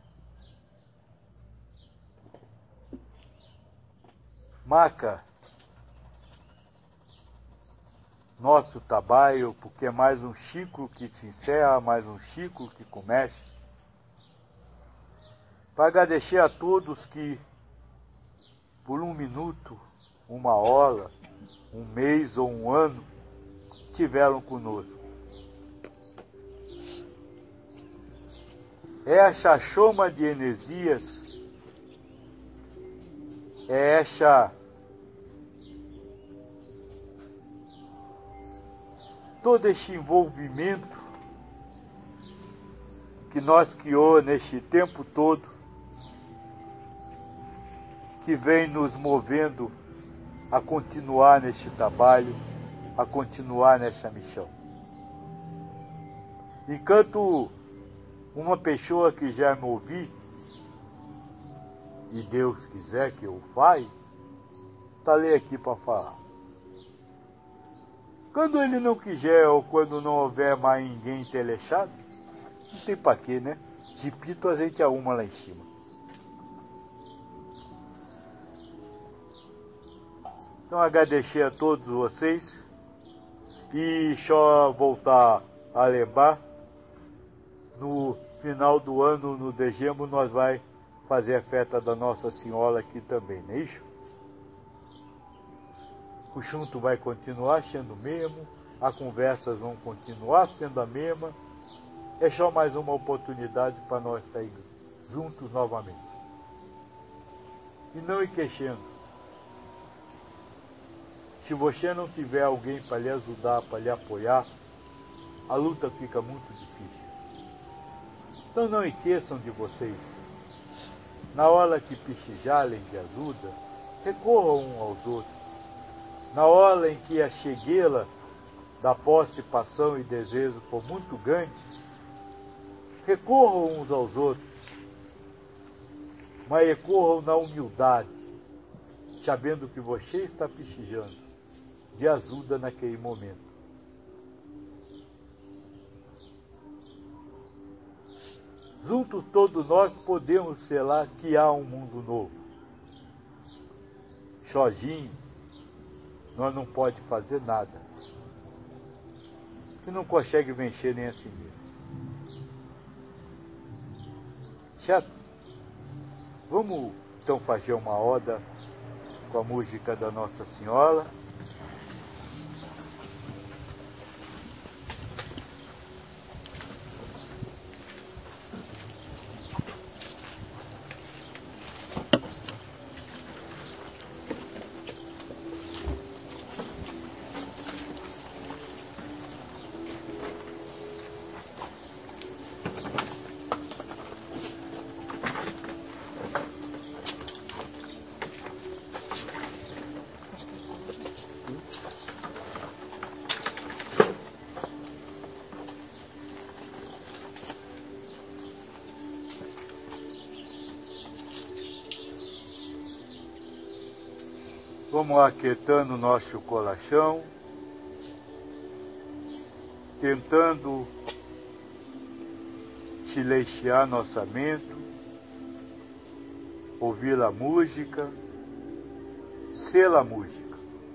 marca nosso trabalho, porque é mais um ciclo que se encerra, mais um ciclo que começa. Para agradecer a todos que por um minuto, uma hora, um mês ou um ano estiveram conosco. Essa chama de energias, é essa todo este envolvimento que nós criou neste tempo todo, que vem nos movendo a continuar neste trabalho, a continuar nessa missão. Enquanto uma pessoa que já me ouvir, e Deus quiser que eu faça, estarei aqui para falar. Quando ele não quiser, ou quando não houver mais ninguém interessado, não tem para quê, né? De pito a gente arruma lá em cima. Então agradecer a todos vocês e só voltar a lembrar, no final do ano, no dezembro, nós vai fazer a festa da Nossa Senhora aqui também, não é isso? O junto vai continuar sendo o mesmo, as conversas vão continuar sendo a mesma, é só mais uma oportunidade para nós estar juntos novamente. E não ir queixando. Se você não tiver alguém para lhe ajudar, para lhe apoiar, a luta fica muito difícil. Então não esqueçam de vocês. Na hora que precisarem de ajuda, recorram uns aos outros. Na hora em que a chegueira da posse, passão e desejo for muito grande, recorram uns aos outros, mas recorram na humildade. sabendo que você está precisando de ajuda naquele momento. Juntos todos nós podemos selar que há um mundo novo. Sozinho, nós não pode fazer nada. Que não consegue vencer nem a si mesmo. Certo? Vamos então fazer uma oda com a música da Nossa Senhora. Vamos aquietando o nosso coração, tentando silenciar nossa mente, ouvir a música, ser a música.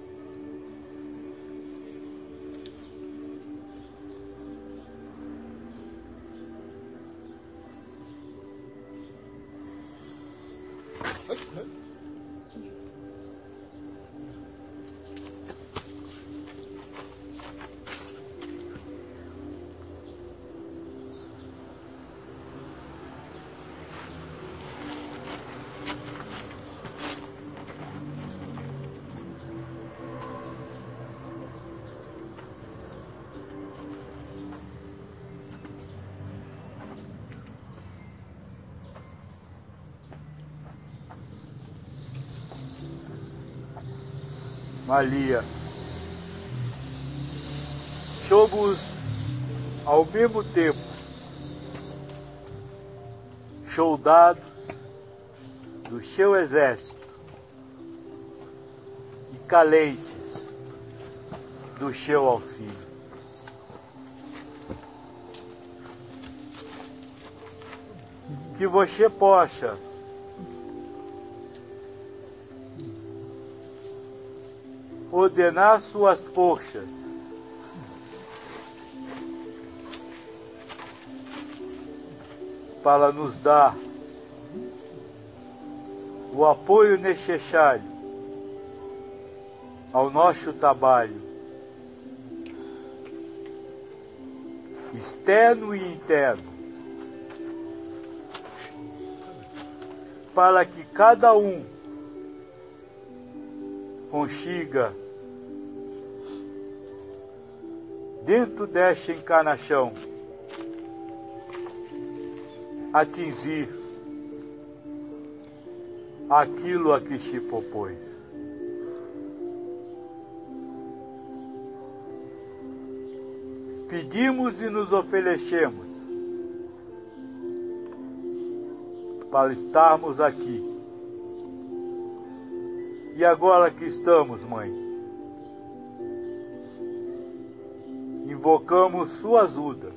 Maria, somos ao mesmo tempo soldados do seu exército e calentes do seu auxílio. Que você possa ordenar suas forças para nos dar o apoio necessário ao nosso trabalho externo e interno, para que cada um consiga, dentro desta encarnação, atingir aquilo a que se propôs. Pedimos e nos oferecemos para estarmos aqui. E agora que estamos, Mãe, invocamos sua ajuda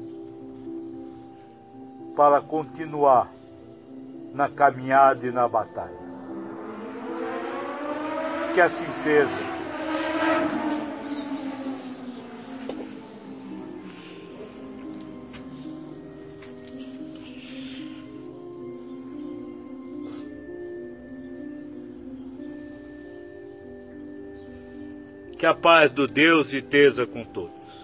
para continuar na caminhada e na batalha. Que assim seja. Que a paz do Deus esteja com todos.